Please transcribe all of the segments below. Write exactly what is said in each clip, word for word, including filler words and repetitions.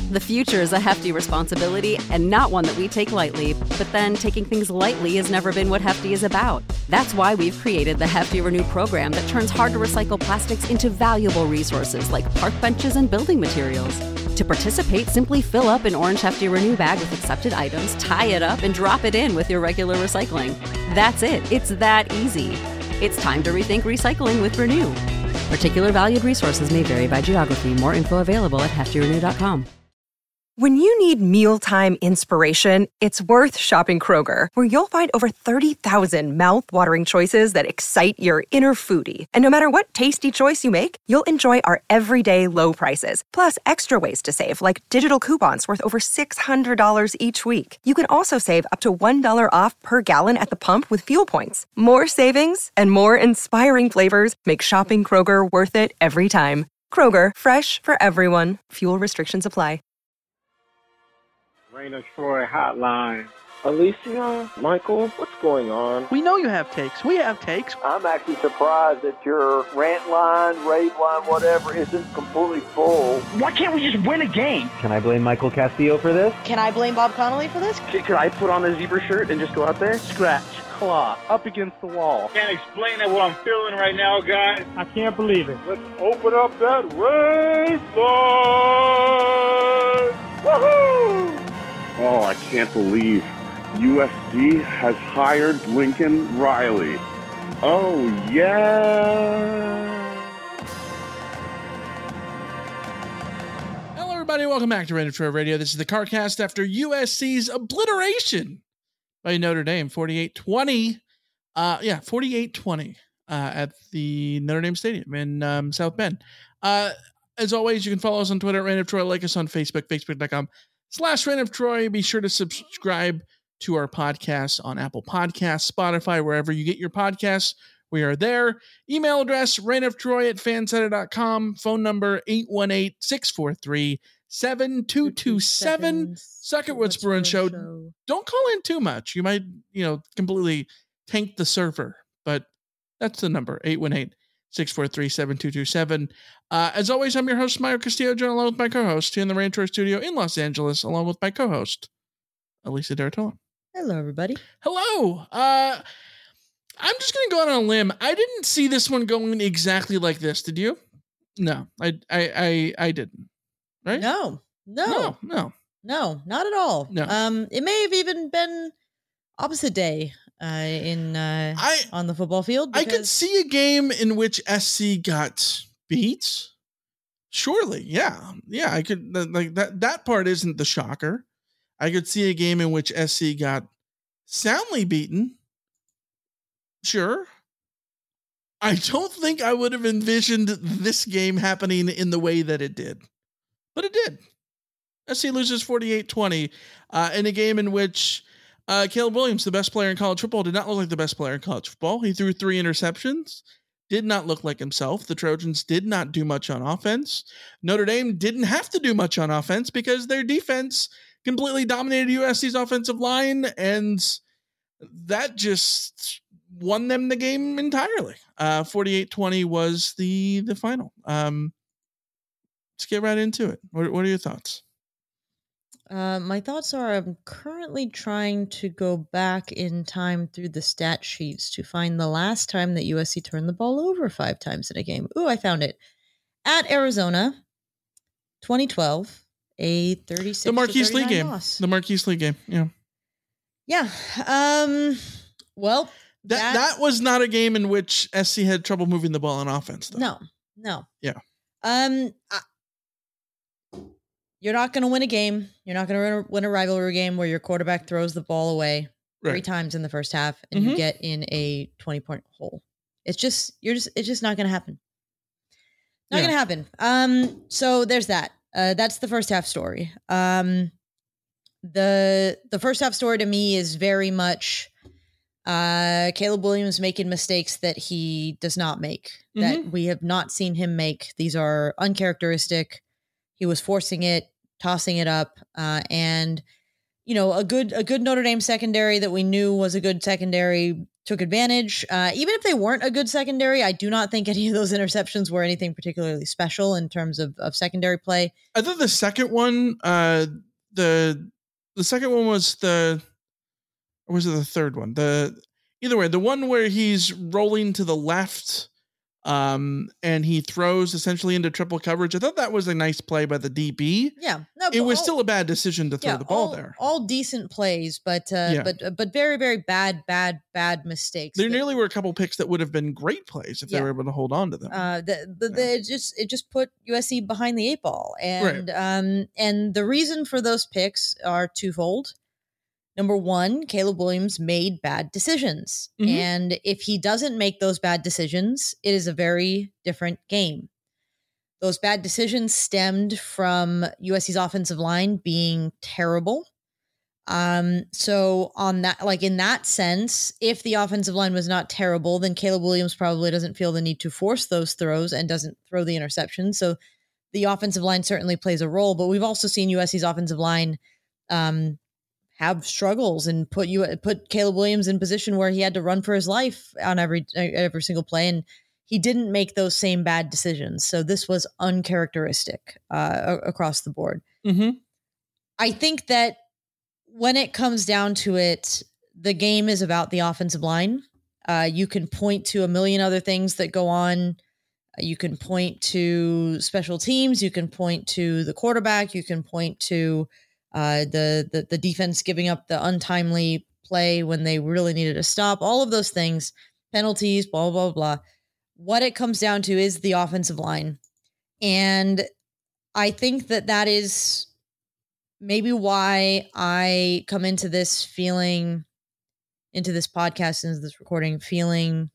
The future is a hefty responsibility and not one that we take lightly, but then taking things lightly has never been what Hefty is about. That's why we've created the Hefty Renew program that turns hard-to-recycle plastics into valuable resources like park benches and building materials. To participate, simply fill up an orange Hefty Renew bag with accepted items, tie it up, and drop it in with your regular recycling. That's it. It's that easy. It's time to rethink recycling with Renew. Particular valued resources may vary by geography. More info available at hefty renew dot com. When you need mealtime inspiration, it's worth shopping Kroger, where you'll find over thirty thousand mouth-watering choices that excite your inner foodie. And no matter what tasty choice you make, you'll enjoy our everyday low prices, plus extra ways to save, like digital coupons worth over six hundred dollars each week. You can also save up to one dollar off per gallon at the pump with fuel points. More savings and more inspiring flavors make shopping Kroger worth it every time. Kroger, fresh for everyone. Fuel restrictions apply. Rain of Troy hotline. Alicia, Michael, what's going on? We know you have takes. We have takes. I'm actually surprised that your rant line, rave line, whatever, isn't completely full. Why can't we just win a game? Can I blame Michael Castillo for this? Can I blame Bob Connolly for this? Can, can I put on a zebra shirt and just go out there? Scratch, claw, up against the wall. Can't explain it, what I'm feeling right now, guys. I can't believe it. Let's open up that race line! Woohoo! Oh, I can't believe U S C has hired Lincoln Riley. Oh, yeah. Hello, everybody. Welcome back to Rain of Troy Radio. This is the CarCast after U S C's obliteration by Notre Dame, forty-eight twenty. Uh, yeah, forty-eight twenty uh, at the Notre Dame Stadium in um, South Bend. Uh, as always, you can follow us on Twitter at Rain of Troy. Like us on Facebook, facebook.com slash Rain of Troy. Be sure to subscribe to our podcast on Apple Podcasts, Spotify, wherever you get your podcasts. We are there. Email address, rainoftroy at fansetta dot com. Phone number, eight one eight, six four three, seven two two seven. Suck it, Woods Bruin Show. Show. Don't call in too much. You might, you know, completely tank the server. But that's the number, eight one eight, six four three, seven two two seven. Uh, as always, I'm your host, Mario Castillo, joined along with my co-host here in the Rain Troy studio in Los Angeles, along with my co-host, Alicia D'Artola. Hello, everybody. Hello. Uh, I'm just going to go out on a limb. I didn't see this one going exactly like this. Did you? No, I, I, I, I didn't. Right? No, no, no, no, no, not at all. No. Um, it may have even been opposite day uh, in uh, I, on the football field. I could see a game in which S C got beat. Surely, yeah, yeah. I could like that. That part isn't the shocker. I could see a game in which S C got soundly beaten. Sure. I don't think I would have envisioned this game happening in the way that it did. But it did. S C loses forty-eight twenty uh, in a game in which uh, Caleb Williams, the best player in college football, did not look like the best player in college football. He threw three interceptions, did not look like himself. The Trojans did not do much on offense. Notre Dame didn't have to do much on offense because their defense completely dominated U S C's offensive line, and that just won them the game entirely. Uh, forty-eight twenty was the the final. Um, let's get right into it. What, what are your thoughts? Uh, my thoughts are I'm currently trying to go back in time through the stat sheets to find the last time that U S C turned the ball over five times in a game. Ooh, I found it. At Arizona, twenty twelve. A thirty-six the Marquise Lee game. Loss. The Marquise Lee game. Yeah. Yeah. Um, well, that, that was not a game in which S C had trouble moving the ball on offense, though. No, no. Yeah. Um, I, you're not going to win a game. You're not going to win a rivalry game where your quarterback throws the ball away right. three times in the first half and mm-hmm. you get in a twenty point hole. It's just, you're just, it's just not going to happen. Not yeah. going to happen. Um, so there's that. Uh, that's the first half story. Um, the the first half story to me is very much uh, Caleb Williams making mistakes that he does not make, mm-hmm. that we have not seen him make. These are uncharacteristic. He was forcing it, tossing it up, uh, and you know a good a good Notre Dame secondary that we knew was a good secondary took advantage. Uh, even if they weren't a good secondary, I do not think any of those interceptions were anything particularly special in terms of, of secondary play. I thought the second one, uh, the the second one was the, or was it the third one? The either way, the one where he's rolling to the left, um, and he throws essentially into triple coverage. I thought that was a nice play by the D B. Yeah, no, it was all, still a bad decision to throw yeah, the ball all, there. All decent plays, but uh, Yeah. but but very very bad bad bad mistakes. There that- nearly were a couple picks that would have been great plays if they Yeah. were able to hold on to them. Uh, the, the, the, it just it just put U S C behind the eight ball, and Right. um, and the reason for those picks are twofold. Number one, Caleb Williams made bad decisions, Mhm. and if he doesn't make those bad decisions, it is a very different game. Those bad decisions stemmed from U S C's offensive line being terrible. Um, so on that, like in that sense, if the offensive line was not terrible, then Caleb Williams probably doesn't feel the need to force those throws and doesn't throw the interception. So the offensive line certainly plays a role, but we've also seen U S C's offensive line um, have struggles and put you put Caleb Williams in position where he had to run for his life on every every single play, and he didn't make those same bad decisions. So this was uncharacteristic uh, across the board. Mm-hmm. I think that when it comes down to it, the game is about the offensive line. Uh, you can point to a million other things that go on. You can point to special teams. You can point to the quarterback. You can point to uh, the, the the defense giving up the untimely play when they really needed to stop. All of those things, penalties, blah, blah, blah. What it comes down to is the offensive line. And I think that that is maybe why I come into this feeling, into this podcast, into this recording, feeling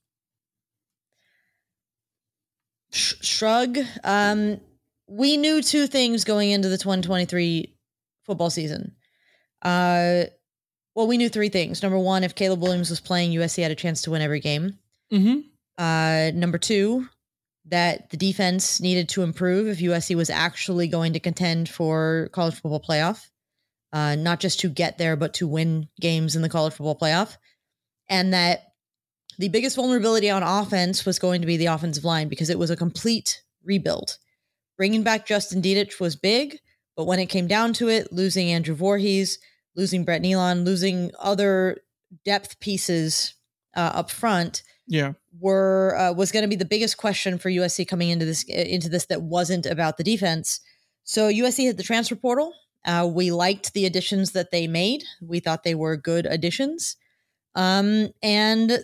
sh- shrug. Um, we knew two things going into the twenty twenty-three football season. Uh, well, we knew three things. Number one, if Caleb Williams was playing, U S C had a chance to win every game. Mm-hmm. Uh, number two, that the defense needed to improve if U S C was actually going to contend for college football playoff, uh, not just to get there, but to win games in the college football playoff. And that the biggest vulnerability on offense was going to be the offensive line because it was a complete rebuild. Bringing back Justin Dedich was big, but when it came down to it, losing Andrew Voorhees, losing Brett Nealon, losing other depth pieces uh, up front, Yeah. were uh, was going to be the biggest question for U S C coming into this into this that wasn't about the defense. So U S C hit the transfer portal. Uh, we liked the additions that they made. We thought they were good additions. Um, and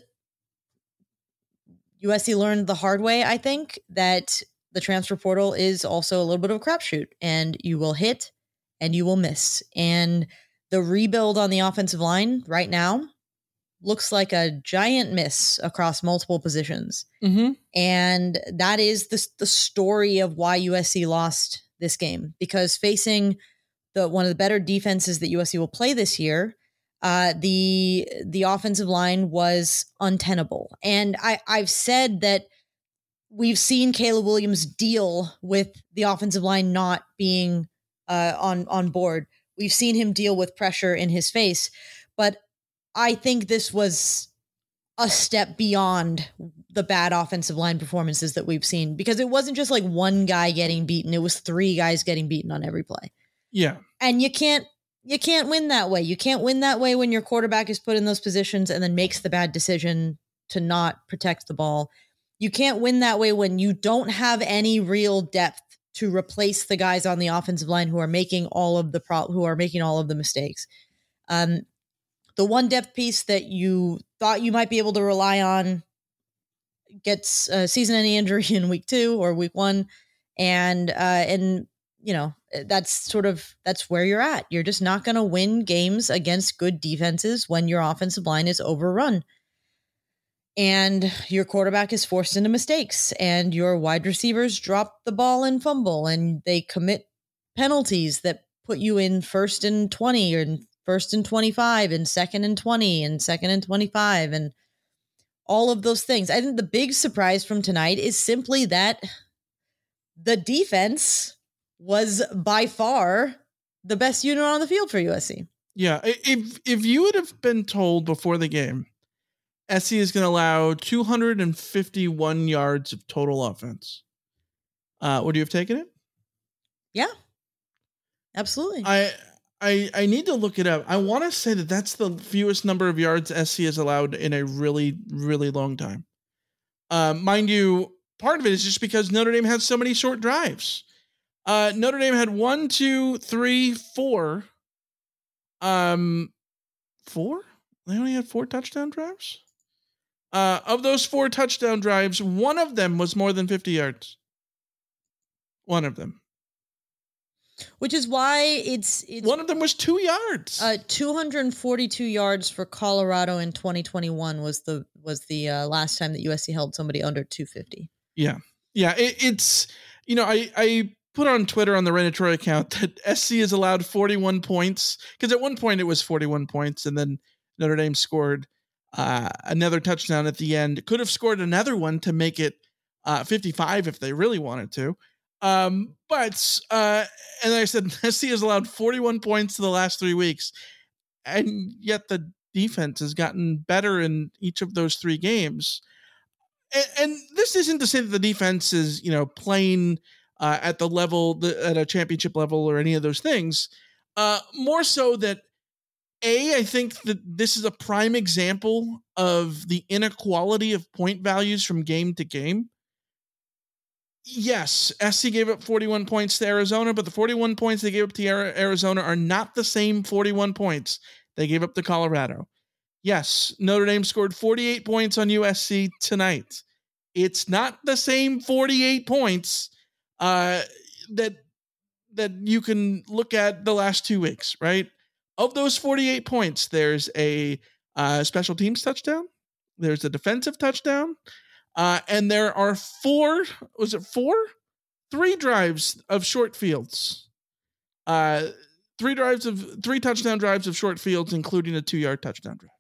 U S C learned the hard way, I think, that the transfer portal is also a little bit of a crapshoot, and you will hit and you will miss. And the rebuild on the offensive line right now looks like a giant miss across multiple positions. Mm-hmm. And that is the, the story of why U S C lost this game, because facing the one of the better defenses that U S C will play this year, uh, the the offensive line was untenable. And I, I've said that we've seen Caleb Williams deal with the offensive line not being uh, on, on board. We've seen him deal with pressure in his face, but I think this was a step beyond the bad offensive line performances that we've seen, because it wasn't just like one guy getting beaten. It was three guys getting beaten on every play. Yeah. And you can't, you can't win that way. You can't win that way when your quarterback is put in those positions and then makes the bad decision to not protect the ball. You can't win that way when you don't have any real depth to replace the guys on the offensive line who are making all of the pro- who are making all of the mistakes. Um, The one depth piece that you thought you might be able to rely on gets a season-ending injury in week two or week one, and uh, and you know that's sort of that's where you're at. You're just not going to win games against good defenses when your offensive line is overrun, and your quarterback is forced into mistakes, and your wide receivers drop the ball and fumble, and they commit penalties that put you in first and twenty or first and twenty-five and second and twenty and second and twenty-five and all of those things. I think the big surprise from tonight is simply that the defense was by far the best unit on the field for U S C. Yeah. If if you would have been told before the game, S C is going to allow two hundred fifty-one yards of total offense. Uh, would you have taken it? Yeah, absolutely. I I I need to look it up. I want to say that that's the fewest number of yards S C has allowed in a really, really long time. Um, mind you, part of it is just because Notre Dame had so many short drives. Uh, Notre Dame had one, two, three, four. Um, four? They only had four touchdown drives? Uh, of those four touchdown drives, one of them was more than fifty yards. One of them. Which is why it's, it's one of them was two yards. Uh, two hundred forty-two yards for Colorado in twenty twenty-one was the was the uh, last time that U S C held somebody under two fifty. Yeah, yeah. It, it's you know I I put on Twitter on the Ren and Troy account that S C is allowed forty-one points because at one point it was forty-one points and then Notre Dame scored uh, another touchdown at the end. Could have scored another one to make it uh, fifty-five if they really wanted to. Um, but, uh, and I said, S C has allowed forty-one points to the last three weeks. And yet the defense has gotten better in each of those three games. And, and this isn't to say that the defense is, you know, playing, uh, at the level, the, at a championship level or any of those things. Uh, more so that A, I think that this is a prime example of the inequality of point values from game to game. Yes, S C gave up forty-one points to Arizona, but the forty-one points they gave up to Arizona are not the same forty-one points they gave up to Colorado. Yes, Notre Dame scored forty-eight points on U S C tonight. It's not the same forty-eight points uh, that that you can look at the last two weeks, right? Of those forty-eight points, there's a uh, special teams touchdown, there's a defensive touchdown, Uh, and there are four, was it four? Three drives of short fields. Uh, three drives of, three touchdown drives of short fields, including a two-yard touchdown drive.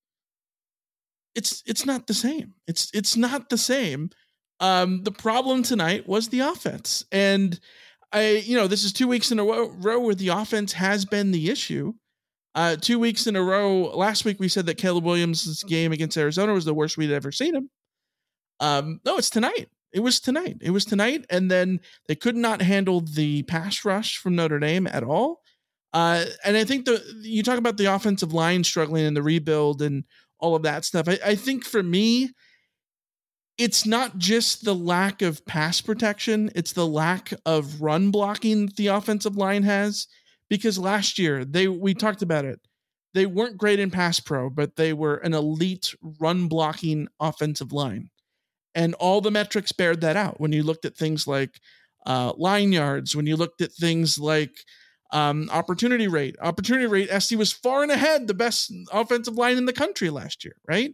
It's, it's not the same. It's, it's not the same. Um, the problem tonight was the offense. And I, you know, this is two weeks in a row where the offense has been the issue. Uh, two weeks in a row. Last week we said that Caleb Williams' game against Arizona was the worst we'd ever seen him. Um, no, it's tonight. It was tonight. It was tonight. And then they could not handle the pass rush from Notre Dame at all. Uh, and I think the, you talk about the offensive line struggling in the rebuild and all of that stuff. I, I think for me, it's not just the lack of pass protection. It's the lack of run blocking the offensive line has, because last year they, we talked about it. They weren't great in pass pro, but they were an elite run blocking offensive line. And all the metrics bared that out. When you looked at things like uh, line yards, when you looked at things like um, opportunity rate, opportunity rate, S C was far and ahead the best offensive line in the country last year, right?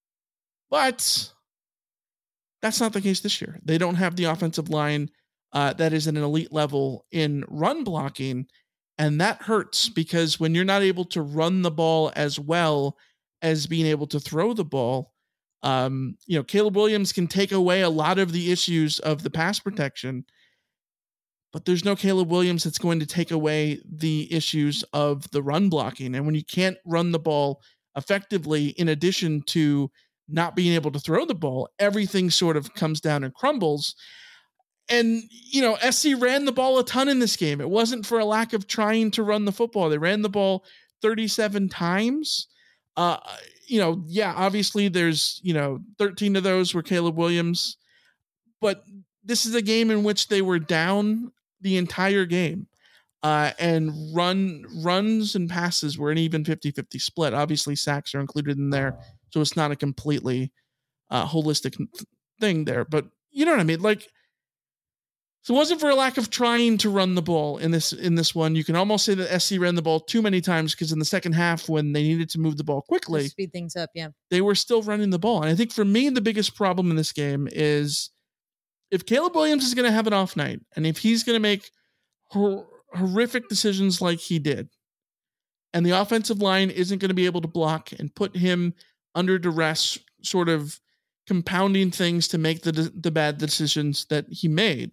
But that's not the case this year. They don't have the offensive line uh, that is at an elite level in run blocking. And that hurts because when you're not able to run the ball as well as being able to throw the ball, Um, you know, Caleb Williams can take away a lot of the issues of the pass protection, but there's no Caleb Williams that's going to take away the issues of the run blocking. And when you can't run the ball effectively, in addition to not being able to throw the ball, everything sort of comes down and crumbles. And, you know, S C ran the ball a ton in this game. It wasn't for a lack of trying to run the football. They ran the ball thirty-seven times. Uh, you know, yeah, obviously there's, you know, thirteen of those were Caleb Williams, but this is a game in which they were down the entire game. Uh, and run runs and passes were an even fifty-fifty split. Obviously sacks are included in there, so it's not a completely uh, holistic thing there, but you know what I mean? Like, so it wasn't for a lack of trying to run the ball in this, in this one. You can almost say that S C ran the ball too many times because in the second half, when they needed to move the ball quickly, speed things up. Yeah. They were still running the ball. And I think for me, the biggest problem in this game is if Caleb Williams is going to have an off night and if he's going to make hor- horrific decisions like he did, and the offensive line isn't going to be able to block and put him under duress, sort of compounding things to make the, the bad decisions that he made,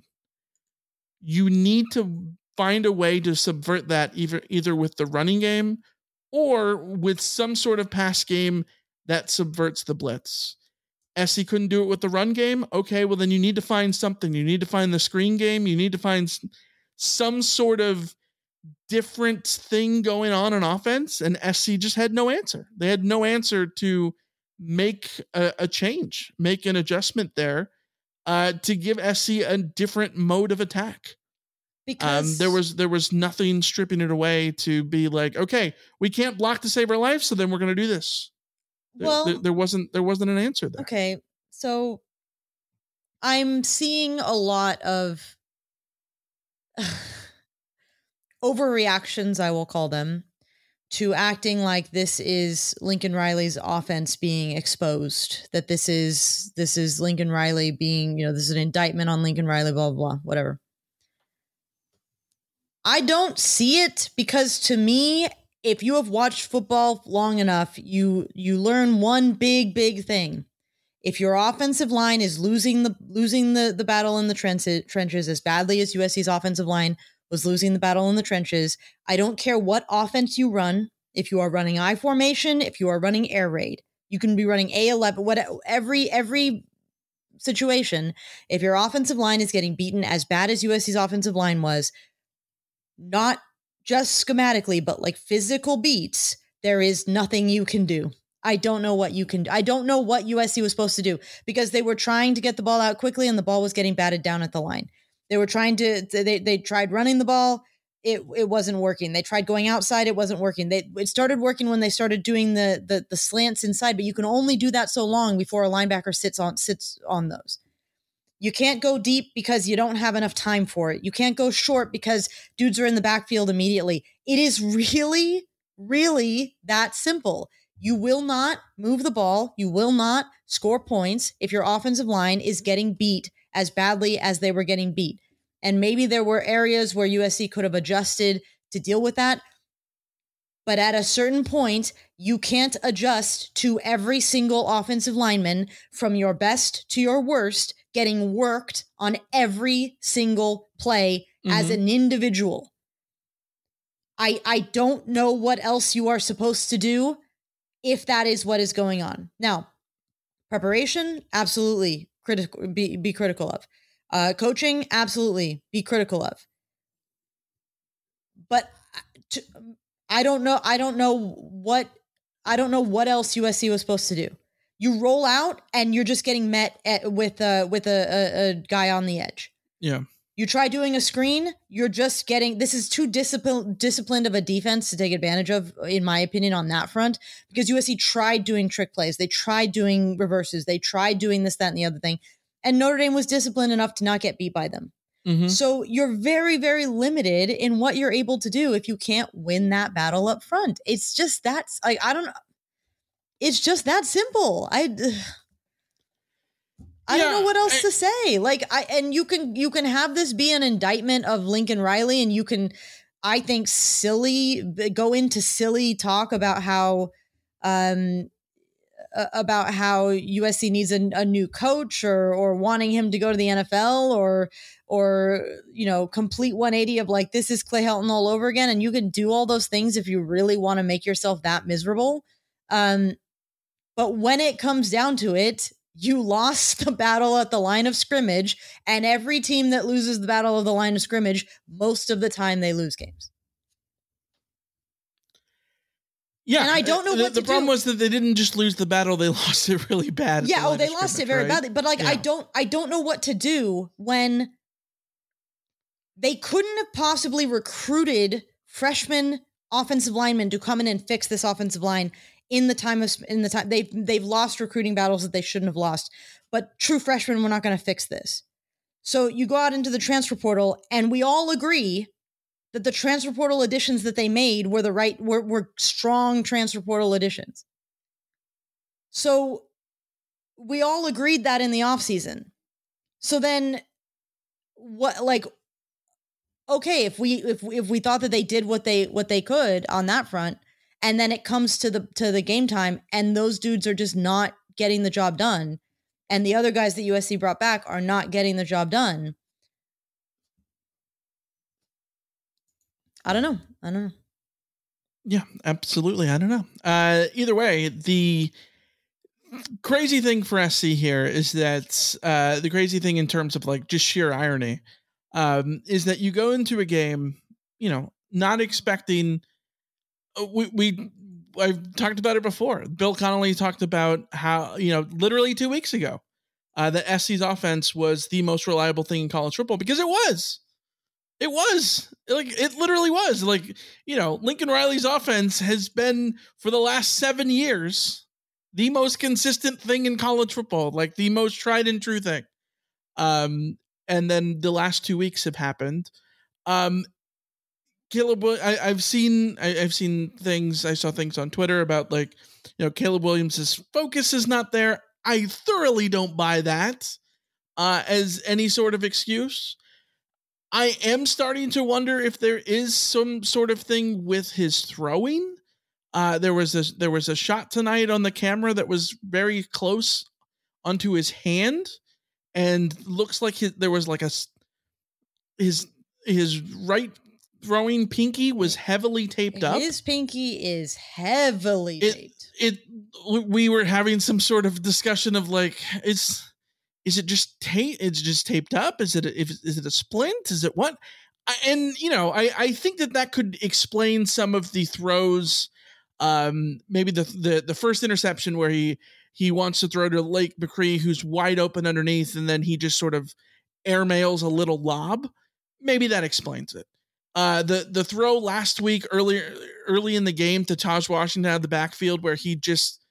you need to find a way to subvert that either, either with the running game or with some sort of pass game that subverts the blitz. S C couldn't do it with the run game. Okay, well then you need to find something. You need to find the screen game. You need to find some sort of different thing going on in offense. And S C just had no answer. They had no answer to make a, a change, make an adjustment there uh, to give S C a different mode of attack. Because um, there was there was nothing stripping it away to be like, okay, we can't block to save our life, so then we're going to do this. Well, there, there wasn't there wasn't an answer there. Okay, so I'm seeing a lot of overreactions, I will call them, to acting like this is Lincoln Riley's offense being exposed. That this is this is Lincoln Riley being, you know, this is an indictment on Lincoln Riley, blah blah blah, whatever. I don't see it because to me, if you have watched football long enough, you you learn one big, big thing. If your offensive line is losing the losing the, the battle in the trenches, trenches as badly as U S C's offensive line was losing the battle in the trenches, I don't care what offense you run. If you are running I formation, if you are running air raid, you can be running A eleven, what every every situation. If your offensive line is getting beaten as bad as U S C's offensive line was, not just schematically, but like physical beats, there is nothing you can do. I don't know what you can do. I don't know what U S C was supposed to do because they were trying to get the ball out quickly and the ball was getting batted down at the line. They were trying to, they they tried running the ball. It it wasn't working. They tried going outside. It wasn't working. They It started working when they started doing the, the, the slants inside, but you can only do that so long before a linebacker sits on, sits on those. You can't go deep because you don't have enough time for it. You can't go short because dudes are in the backfield immediately. It is really, really that simple. You will not move the ball. You will not score points if your offensive line is getting beat as badly as they were getting beat. And maybe there were areas where U S C could have adjusted to deal with that. But at a certain point, you can't adjust to every single offensive lineman from your best to your worst getting worked on every single play mm-hmm. as an individual. I I don't know what else you are supposed to do if that is what is going on. Now, preparation, absolutely critical, be, be critical of. Uh, coaching, absolutely be critical of. But to, I don't know. I don't know what, I don't know what else U S C was supposed to do. You roll out and you're just getting met at, with a, with a, a, a guy on the edge. Yeah. You try doing a screen, you're just getting, this is too disciplined, disciplined of a defense to take advantage of, in my opinion, on that front, because U S C tried doing trick plays. They tried doing reverses. They tried doing this, that, and the other thing. And Notre Dame was disciplined enough to not get beat by them. Mm-hmm. So you're very, very limited in what you're able to do if you can't win that battle up front. It's just that's like, I don't know. It's just that simple. I, I yeah, don't know what else I, to say. Like I, and you can, you can have this be an indictment of Lincoln Riley, and you can, I think, silly, go into silly talk about how, um, about how U S C needs a, a new coach or, or wanting him to go to the N F L or, or, you know, complete one eighty of like, this is Clay Helton all over again. And you can do all those things if you really want to make yourself that miserable. Um, But when it comes down to it, you lost the battle at the line of scrimmage, and every team that loses the battle of the line of scrimmage, most of the time they lose games. Yeah. And I don't know the, what the to problem do. was that they didn't just lose the battle, they lost it really bad. Yeah, oh, they lost it very right? badly. But like, yeah. I don't, I don't know what to do when they couldn't have possibly recruited freshman offensive linemen to come in and fix this offensive line in the time of in the time they've they've lost recruiting battles that they shouldn't have lost. But true freshmen were not going to fix this. So you go out into the transfer portal, and we all agree that the transfer portal additions that they made were the right were, were strong transfer portal additions. So we all agreed that in the offseason. So then what like okay, if we if if we thought that they did what they what they could on that front, and then it comes to the to the game time, and those dudes are just not getting the job done, and the other guys that U S C brought back are not getting the job done. I don't know. I don't know. Yeah, absolutely. I don't know. Uh, either way, the crazy thing for S C here is that uh, the crazy thing in terms of like just sheer irony um, is that you go into a game, you know, not expecting. Uh, we we I've talked about it before. Bill Connolly talked about how, you know, literally two weeks ago, uh, that S C's offense was the most reliable thing in college football because it was. It was like it literally was like, you know, Lincoln Riley's offense has been for the last seven years the most consistent thing in college football, like the most tried and true thing. Um, and then the last two weeks have happened. Um, Caleb, I, I've seen, I, I've seen things. I saw things on Twitter about like, you know, Caleb Williams' focus is not there. I thoroughly don't buy that uh, as any sort of excuse. I am starting to wonder if there is some sort of thing with his throwing. Uh, there was a, there was a shot tonight on the camera that was very close onto his hand, and looks like his, there was like a his his right throwing pinky was heavily taped up. His pinky is heavily it, taped. It we were having some sort of discussion of like, is is it just tape? It's just taped up. Is it a, if is it a splint? Is it what? I, and you know, I I think that that could explain some of the throws. Um, maybe the, the, the first interception where he, he wants to throw to Lake McCree, who's wide open underneath, and then he just sort of airmails a little lob. Maybe that explains it. Uh, the, the throw last week earlier, early in the game to Taj Washington out of the backfield where he just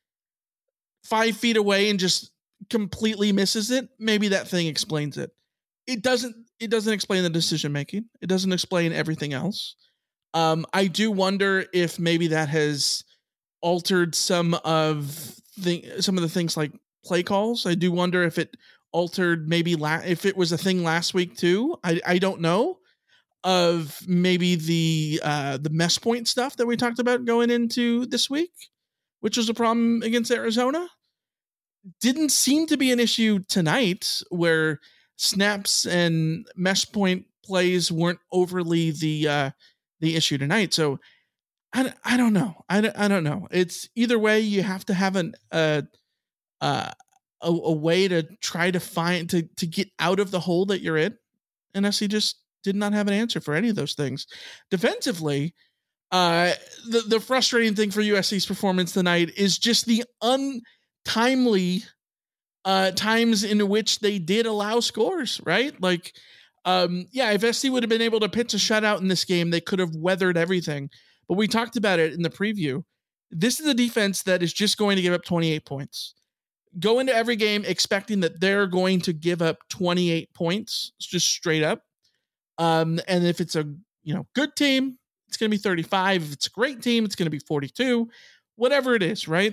five feet away and just completely misses it. Maybe that thing explains it. It doesn't, it doesn't explain the decision-making. It doesn't explain everything else. Um, I do wonder if maybe that has altered some of the some of the things like play calls. I do wonder if it altered maybe la- if it was a thing last week too. I, I don't know of maybe the uh, the mess point stuff that we talked about going into this week, which was a problem against Arizona. Didn't seem to be an issue tonight where snaps and mesh point plays weren't overly the uh, the issue tonight. So I, I don't know. I, I don't know. It's either way. You have to have an, uh, uh, a, a way to try to find, to, to get out of the hole that you're in. And S C just did not have an answer for any of those things. Defensively, uh, the, the frustrating thing for U S C's performance tonight is just the untimely uh, times in which they did allow scores, right? Like, Um, yeah, if S C would have been able to pitch a shutout in this game, they could have weathered everything. But we talked about it in the preview. This is a defense that is just going to give up twenty-eight points. Go into every game expecting that they're going to give up twenty-eight points, just straight up. Um, and if it's a you know good team, it's going to be thirty-five. If it's a great team, it's going to be forty-two. Whatever it is, right?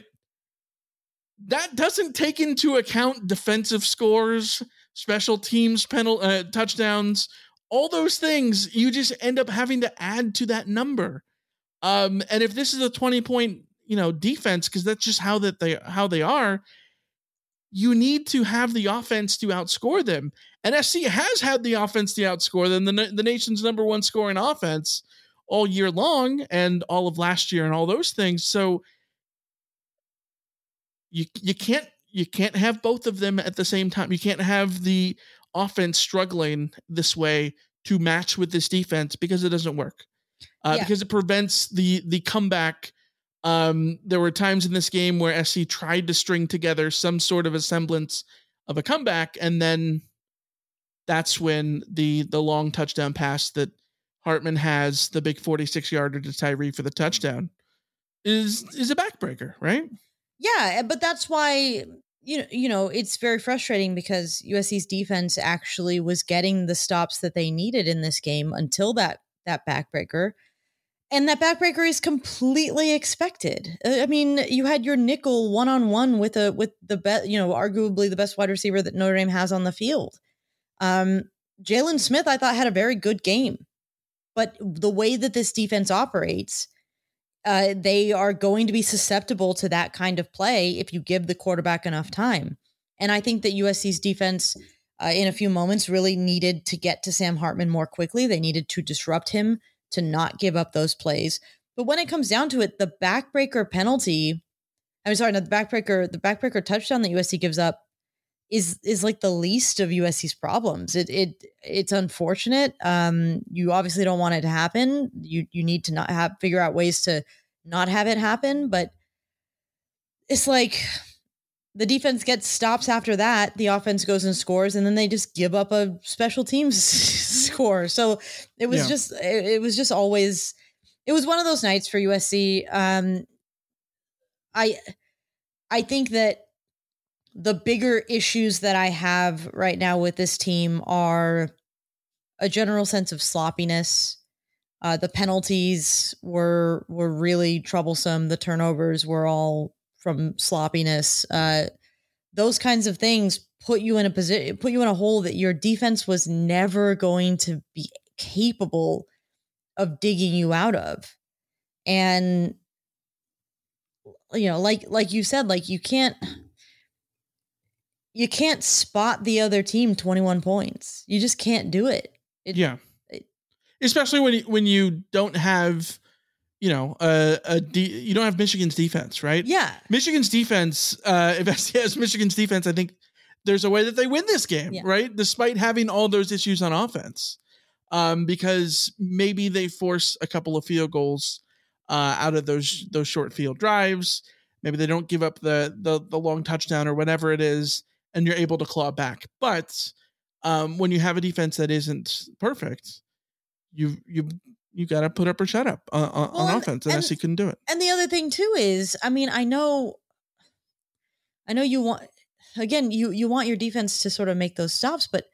That doesn't take into account defensive scores, special teams, penalty, uh, touchdowns, all those things. You just end up having to add to that number. Um, and if this is a twenty point, you know, defense, because that's just how that they how they are, you need to have the offense to outscore them. And S C has had the offense to outscore them, the the nation's number one scoring offense all year long, and all of last year, and all those things. So you you can't. You can't have both of them at the same time. You can't have the offense struggling this way to match with this defense because it doesn't work. Uh, yeah. Because it prevents the the comeback. Um, there were times in this game where S C tried to string together some sort of a semblance of a comeback, and then that's when the the long touchdown pass that Hartman has, the big forty-six yarder to Tyree for the touchdown, is is a backbreaker, right? Yeah, but that's why. You know, you know, it's very frustrating because U S C's defense actually was getting the stops that they needed in this game until that that backbreaker. And that backbreaker is completely expected. I mean, you had your nickel one-on-one with a with the best, you know, arguably the best wide receiver that Notre Dame has on the field. Um, Jalen Smith, I thought, had a very good game. But the way that this defense operates, Uh, they are going to be susceptible to that kind of play if you give the quarterback enough time. And I think that U S C's defense uh, in a few moments really needed to get to Sam Hartman more quickly. They needed to disrupt him to not give up those plays. But when it comes down to it, the backbreaker penalty, I'm sorry, no, the backbreaker, the backbreaker touchdown that U S C gives up is is like the least of U S C's problems. It it it's unfortunate. Um, you obviously don't want it to happen. You you need to not have figure out ways to not have it happen. But it's like the defense gets stops after that. The offense goes and scores, and then they just give up a special teams score. So it was yeah. just it, it was just always it was one of those nights for U S C. Um, I I think that the bigger issues that I have right now with this team are a general sense of sloppiness. Uh, the penalties were were really troublesome. The turnovers were all from sloppiness. Uh, those kinds of things put you in a position, put you in a hole that your defense was never going to be capable of digging you out of. And you know, like like you said, like you can't. You can't spot the other team twenty-one points. You just can't do it. it yeah. It, Especially when you, when you don't have, you know, a, a de- you don't have Michigan's defense, right? Yeah. Michigan's defense, uh, if S C has Michigan's defense, I think there's a way that they win this game, yeah. right? Despite having all those issues on offense. Um, because maybe they force a couple of field goals uh, out of those those short field drives. Maybe they don't give up the the the long touchdown or whatever it is, and you're able to claw back. But um, when you have a defense that isn't perfect, you you you got to put up or shut up uh, on, well, on and, offense, and, and S C couldn't do it. And the other thing too is, I mean, I know, I know you want again, you you want your defense to sort of make those stops, but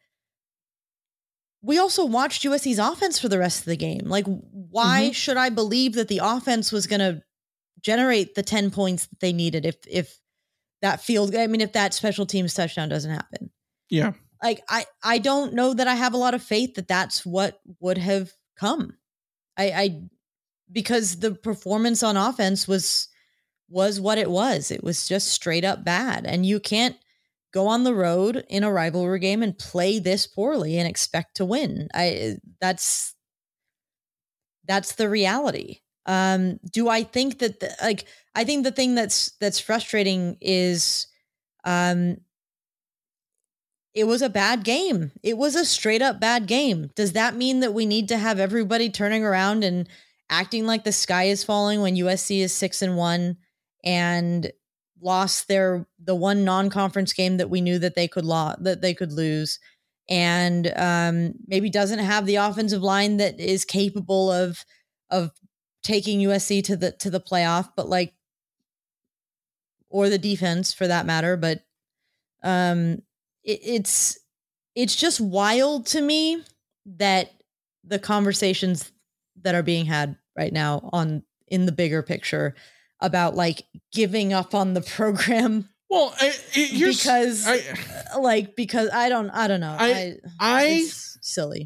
we also watched U S C's offense for the rest of the game. Like, why mm-hmm. should I believe that the offense was going to generate the ten points that they needed if if that field, I mean, if that special teams touchdown doesn't happen? Yeah. Like, I, I don't know that I have a lot of faith that that's what would have come. I, I, because the performance on offense was, was what it was. It was just straight up bad. And you can't go on the road in a rivalry game and play this poorly and expect to win. I, that's, that's the reality. Um, do I think that the, like, I think the thing that's, that's frustrating is, um, it was a bad game. It was a straight up bad game. Does that mean that we need to have everybody turning around and acting like the sky is falling when U S C is six and one and lost their, the one non-conference game that we knew that they could lo- that they could lose, and, um, maybe doesn't have the offensive line that is capable of, of taking U S C to the, to the playoff, but like, or the defense for that matter. But, um, it, it's, it's just wild to me that the conversations that are being had right now on, in the bigger picture about like giving up on the program. Well, I, it, because I, like, because I don't, I don't know. I, I, I it's silly.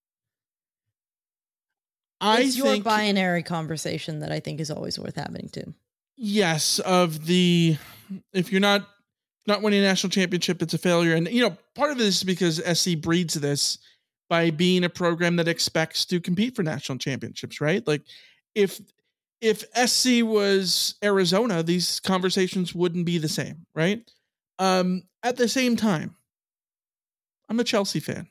I it's think, your binary conversation that I think is always worth having too. Yes. Of the, if you're not, not winning a national championship, it's a failure. And, you know, part of this is because S C breeds this by being a program that expects to compete for national championships, right? Like if, if S C was Arizona, these conversations wouldn't be the same, right? Um, at the same time, I'm a Chelsea fan.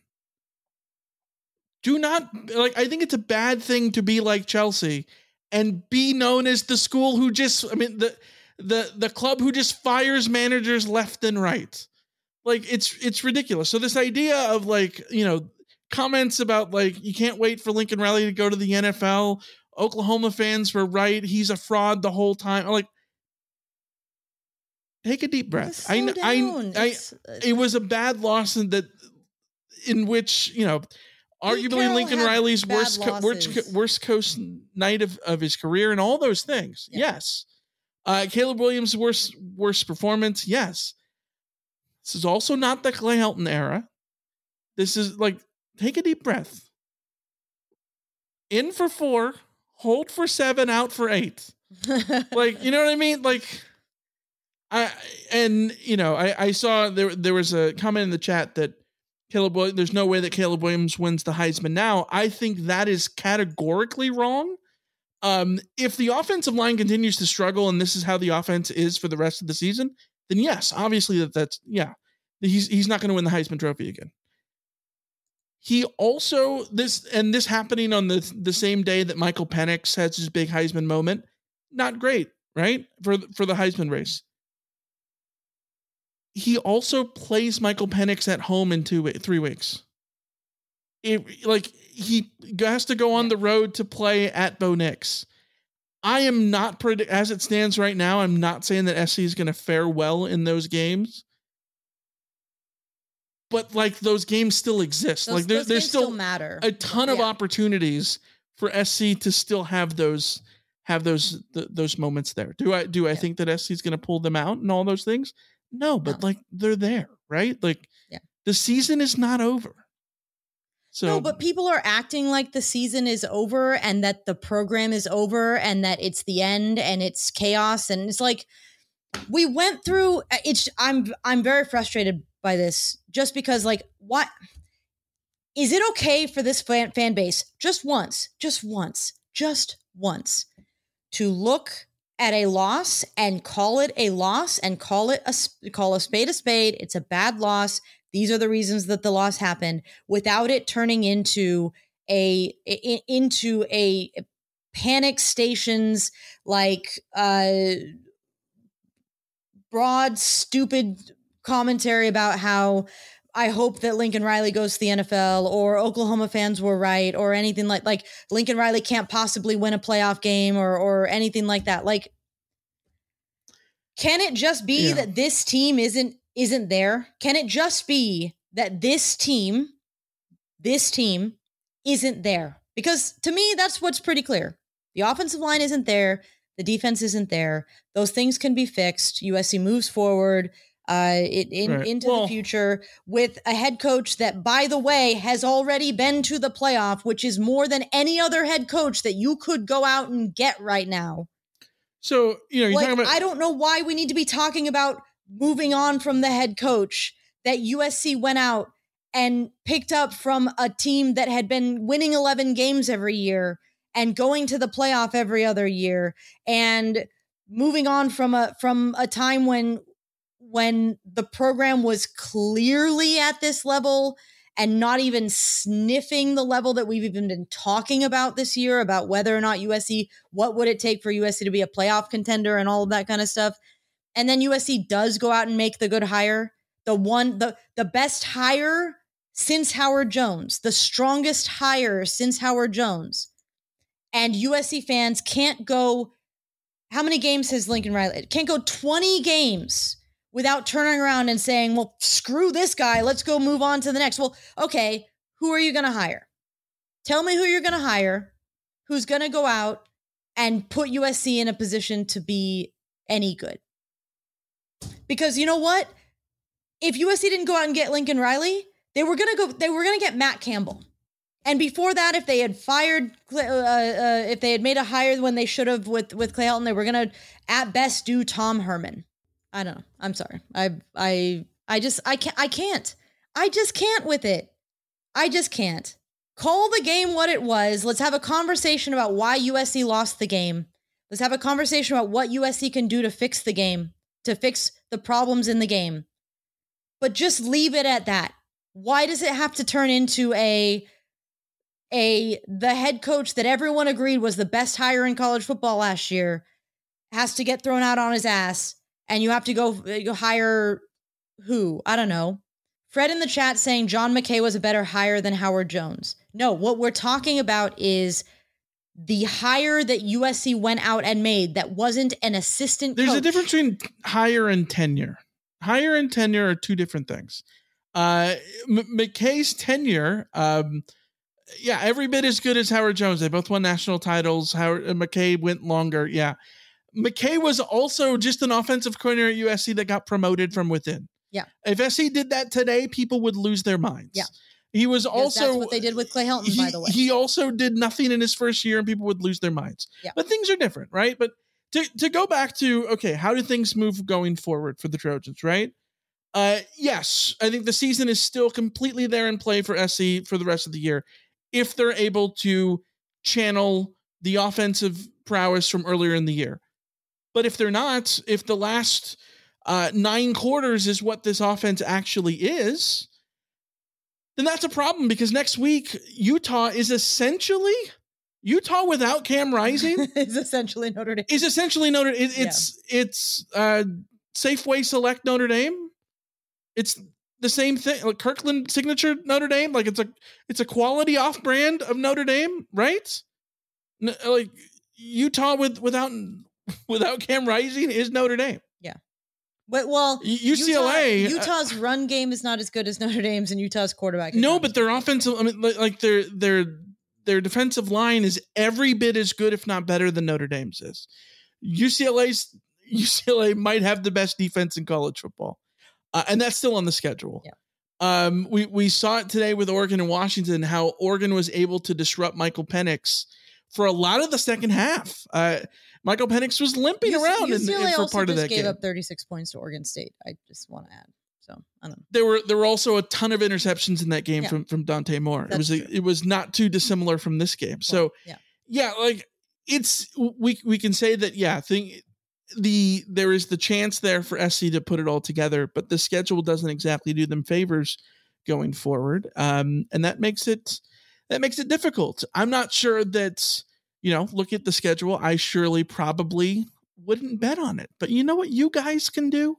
Do not, like, I think it's a bad thing to be like Chelsea and be known as the school who just, I mean, the, the, the club who just fires managers left and right. Like, it's, it's ridiculous. So this idea of like, you know, comments about like, you can't wait for Lincoln Riley to go to the N F L. Oklahoma fans were right. He's a fraud the whole time. I'm like, take a deep breath. I, I, I, it was a bad loss in that, in which, you know, arguably Lincoln Riley's worst, co- worst, worst coast night of, of his career and all those things. Yeah. Yes. Uh, Caleb Williams' worst, worst performance. Yes. This is also not the Clay Helton era. This is like, take a deep breath. In for four, hold for seven, out for eight. Like, you know what I mean? Like, I, and you know, I, I saw there, there was a comment in the chat that Caleb, there's no way that Caleb Williams wins the Heisman now. I think that is categorically wrong Um, if the offensive line continues to struggle and this is how the offense is for the rest of the season, then yes, obviously that that's, yeah, he's, he's not going to win the Heisman Trophy again. He also, this, and this happening on the, the same day that Michael Penix has his big Heisman moment, not great, right? For, for the Heisman race. He also plays Michael Penix at home in two, three weeks. It, like he has to go on the road to play at Bo Nix. I am not predict as it stands right now. I'm not saying that S C is going to fare well in those games, but like those games still exist. Those, like there, those there's games still, still matter. a ton yeah. of opportunities for S C to still have those, have those, th- those moments there. Do I, do I yeah. think that S C is going to pull them out and all those things? No, but no. like they're there, right? Like yeah. the season is not over. So, no, but people are acting like the season is over and that the program is over and that it's the end and it's chaos. And it's like, we went through it's, I'm, I'm very frustrated by this just because like, what is it okay for this fan, fan base just once, just once, just once to look at a loss and call it a loss and call it a, call a spade a spade. It's a bad loss. These are the reasons that the loss happened without it turning into a, into a panic stations, like, uh, broad, stupid commentary about how I hope that Lincoln Riley goes to the N F L or Oklahoma fans were right or anything like, like Lincoln Riley can't possibly win a playoff game or, or anything like that. Like, can it just be yeah. that this team isn't, isn't there? Can it just be that this team, this team isn't there? Because to me, that's what's pretty clear. The offensive line isn't there. The defense isn't there. Those things can be fixed. U S C moves forward uh, it, in, right. into well, the future with a head coach that, by the way, has already been to the playoff, which is more than any other head coach that you could go out and get right now. So, you know, you're like, talking about- I don't know why we need to be talking about moving on from the head coach that U S C went out and picked up from a team that had been winning eleven games every year and going to the playoff every other year and moving on from a, from a time when, when the program was clearly at this level and not even sniffing the level that we've even been talking about this year about whether or not U S C, what would it take for U S C to be a playoff contender and all of that kind of stuff. And then U S C does go out and make the good hire, the one, the, the best hire since Howard Jones, the strongest hire since Howard Jones. And U S C fans can't go, how many games has Lincoln Riley? Can't go twenty games without turning around and saying, well, screw this guy. Let's go move on to the next. Well, okay, who are you going to hire? Tell me who you're going to hire, who's going to go out and put U S C in a position to be any good. Because you know what? If U S C didn't go out and get Lincoln Riley, they were going to go, they were going to get Matt Campbell. And before that, if they had fired, uh, uh, if they had made a hire when they should have with, with Clay Helton, they were going to at best do Tom Herman. I don't know. I'm sorry. I, I, I just, I can't, I can't, I just can't with it. I just can't. Call the game what it was. Let's have a conversation about why U S C lost the game. Let's have a conversation about what U S C can do to fix the game, to fix the problems in the game. But just leave it at that. Why does it have to turn into a, a, the head coach that everyone agreed was the best hire in college football last year has to get thrown out on his ass and you have to go, go hire who? I don't know. Fred in the chat saying John McKay was a better hire than Howard Jones. No, what we're talking about is the hire that U S C went out and made that wasn't an assistant There's coach. a difference between hire and tenure. Hire and tenure are two different things. Uh, M- McKay's tenure, um, yeah, every bit as good as Howard Jones. They both won national titles. Howard uh, McKay went longer. Yeah. McKay was also just an offensive coordinator at U S C that got promoted from within. Yeah. If S C did that today, people would lose their minds. Yeah. He was because also that's what they did with Clay Helton, he, by the way. He also did nothing in his first year and people would lose their minds. Yeah. But things are different, right? But to, to go back to, okay, how do things move going forward for the Trojans, right? Uh, yes, I think the season is still completely there in play for S C for the rest of the year if they're able to channel the offensive prowess from earlier in the year. But if they're not, if the last uh, nine quarters is what this offense actually is, then that's a problem, because next week, Utah is essentially, Utah without Cam Rising is essentially Notre Dame. Is essentially Notre Dame. It, it's, yeah. it's uh, Safeway Select Notre Dame. It's the same thing, like Kirkland signature Notre Dame. Like it's a, it's a quality off brand of Notre Dame, right? N- like Utah with, without, without Cam Rising is Notre Dame. Yeah. But well, U C L A, Utah, Utah's uh, run game is not as good as Notre Dame's, and Utah's quarterback. No, but their offensive, I mean, like their, their, their defensive line is every bit as good, if not better, than Notre Dame's is. U C L A's, U C L A might have the best defense in college football. Uh, and that's still on the schedule. Yeah. Um, we, we saw it today with Oregon and Washington, how Oregon was able to disrupt Michael Penix for a lot of the second half. Uh, Michael Penix was limping U- around U C L A in, in, for also part of just that gave game. up thirty-six points to Oregon State. I just want to add. So I don't know. There were there were also a ton of interceptions in that game yeah. from, from Dante Moore. That's it was a, it was not too dissimilar from this game. Well, so yeah. yeah, like it's we we can say that yeah, thing the there is the chance there for S C to put it all together, but the schedule doesn't exactly do them favors going forward. Um, and that makes it that makes it difficult. I'm not sure that, you know, look at the schedule. I surely probably wouldn't bet on it. But you know what you guys can do?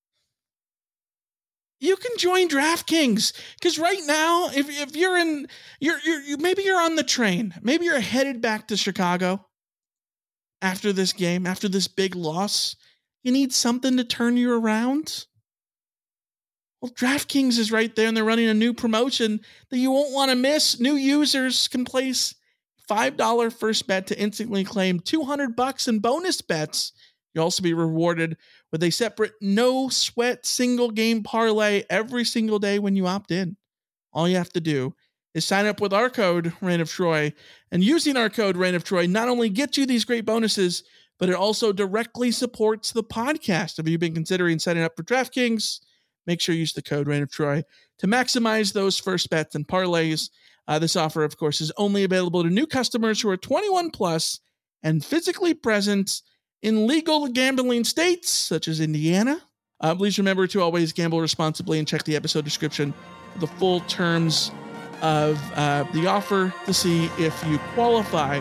You can join DraftKings, because right now, if if you're in, you're you're you, maybe you're on the train, maybe you're headed back to Chicago after this game, after this big loss. You need something to turn you around. Well, DraftKings is right there, and they're running a new promotion that you won't want to miss. New users can place five dollars first bet to instantly claim two hundred bucks in bonus bets. You'll also be rewarded with a separate no sweat single game parlay every single day when you opt in. All you have to do is sign up with our code Reign of Troy, and using our code Reign of Troy not only gets you these great bonuses, but it also directly supports the podcast. If you've been considering signing up for DraftKings, make sure you use the code Reign of Troy to maximize those first bets and parlays. Uh, this offer, of course, is only available to new customers who are twenty-one plus and physically present in legal gambling states such as Indiana. Uh, please remember to always gamble responsibly and check the episode description for the full terms of uh, the offer to see if you qualify.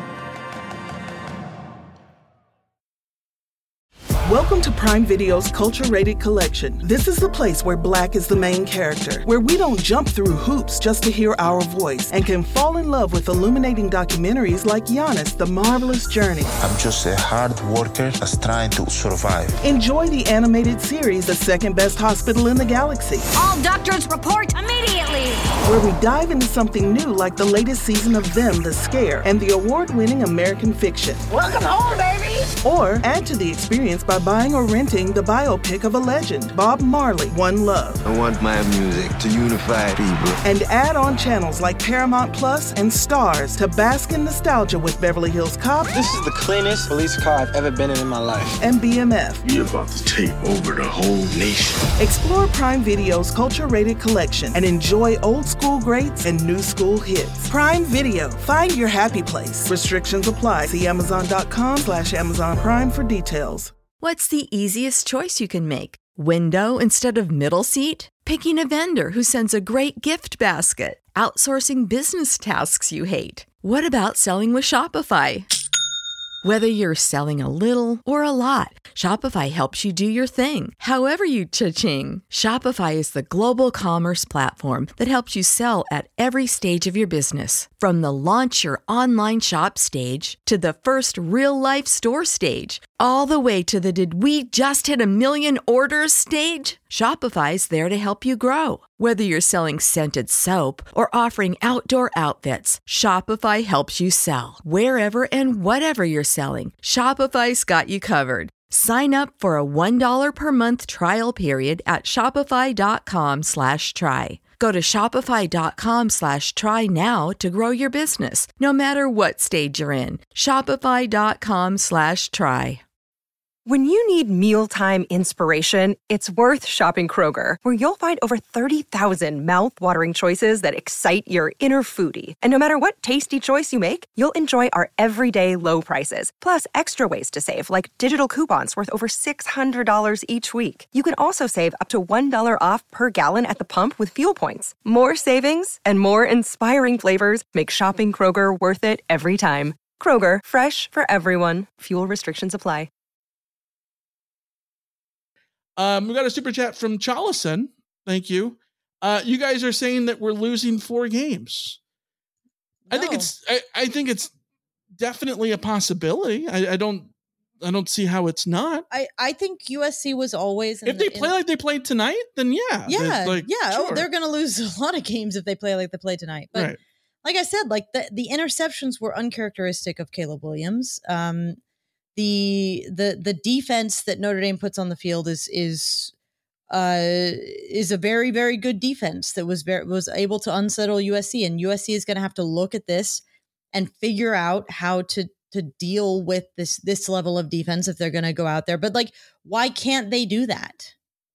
Welcome to Prime Video's Culture Rated Collection. This is the place where Black is the main character, where we don't jump through hoops just to hear our voice, and can fall in love with illuminating documentaries like Giannis, The Marvelous Journey. I'm just a hard worker that's trying to survive. Enjoy the animated series, The Second Best Hospital in the Galaxy. All doctors report immediately! Where we dive into something new like the latest season of Them, The Scare, and the award-winning American Fiction. Welcome home, baby! Or add to the experience by buying or renting the biopic of a legend, Bob Marley, One Love. I want my music to unify people. And add on channels like Paramount Plus and Stars to bask in nostalgia with Beverly Hills Cop. This is the cleanest police car I've ever been in in my life. And B M F. You're about to take over the whole nation. Explore Prime Video's culture-rated collection and enjoy old school greats and new school hits. Prime Video. Find your happy place. Restrictions apply. See Amazon.com slash Amazon Prime for details. What's the easiest choice you can make? Window instead of middle seat? Picking a vendor who sends a great gift basket? Outsourcing business tasks you hate? What about selling with Shopify? Whether you're selling a little or a lot, Shopify helps you do your thing, however you cha-ching. Shopify is the global commerce platform that helps you sell at every stage of your business. From the launch your online shop stage to the first real-life store stage, all the way to the did we just hit a million orders stage. Shopify's there to help you grow. Whether you're selling scented soap or offering outdoor outfits, Shopify helps you sell. Wherever and whatever you're selling, Shopify's got you covered. Sign up for a one dollar per month trial period at shopify.com slash try. Go to shopify.com slash try now to grow your business, no matter what stage you're in. Shopify.com slash try. When you need mealtime inspiration, it's worth shopping Kroger, where you'll find over thirty thousand mouth-watering choices that excite your inner foodie. And no matter what tasty choice you make, you'll enjoy our everyday low prices, plus extra ways to save, like digital coupons worth over six hundred dollars each week. You can also save up to one dollar off per gallon at the pump with fuel points. More savings and more inspiring flavors make shopping Kroger worth it every time. Kroger, fresh for everyone. Fuel restrictions apply. Um, we got a super chat from Chalison. Thank you. Uh, you guys are saying that we're losing four games. No. I think it's. I, I think it's definitely a possibility. I, I don't. I don't see how it's not. I, I think U S C was always. In if they the, play in, like they played tonight, then yeah, yeah, like, yeah. Sure. Oh, they're going to lose a lot of games if they play like they play tonight. But right. like I said, like the the interceptions were uncharacteristic of Caleb Williams. Um, the the the defense that Notre Dame puts on the field is is uh is a very very good defense that was very was able to unsettle U S C, and U S C is going to have to look at this and figure out how to to deal with this this level of defense if they're going to go out there. But like, why can't they do that?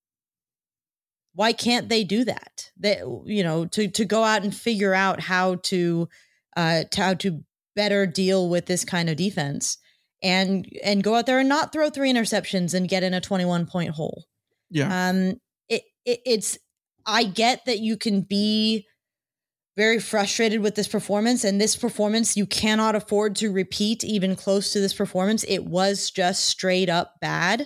Why can't they do that? They, you know, to to go out and figure out how to uh to, how to better deal with this kind of defense. And and go out there and not throw three interceptions and get in a twenty-one point hole. Yeah. Um. It, it it's. I get that you can be very frustrated with this performance, and this performance you cannot afford to repeat even close to this performance. It was just straight up bad.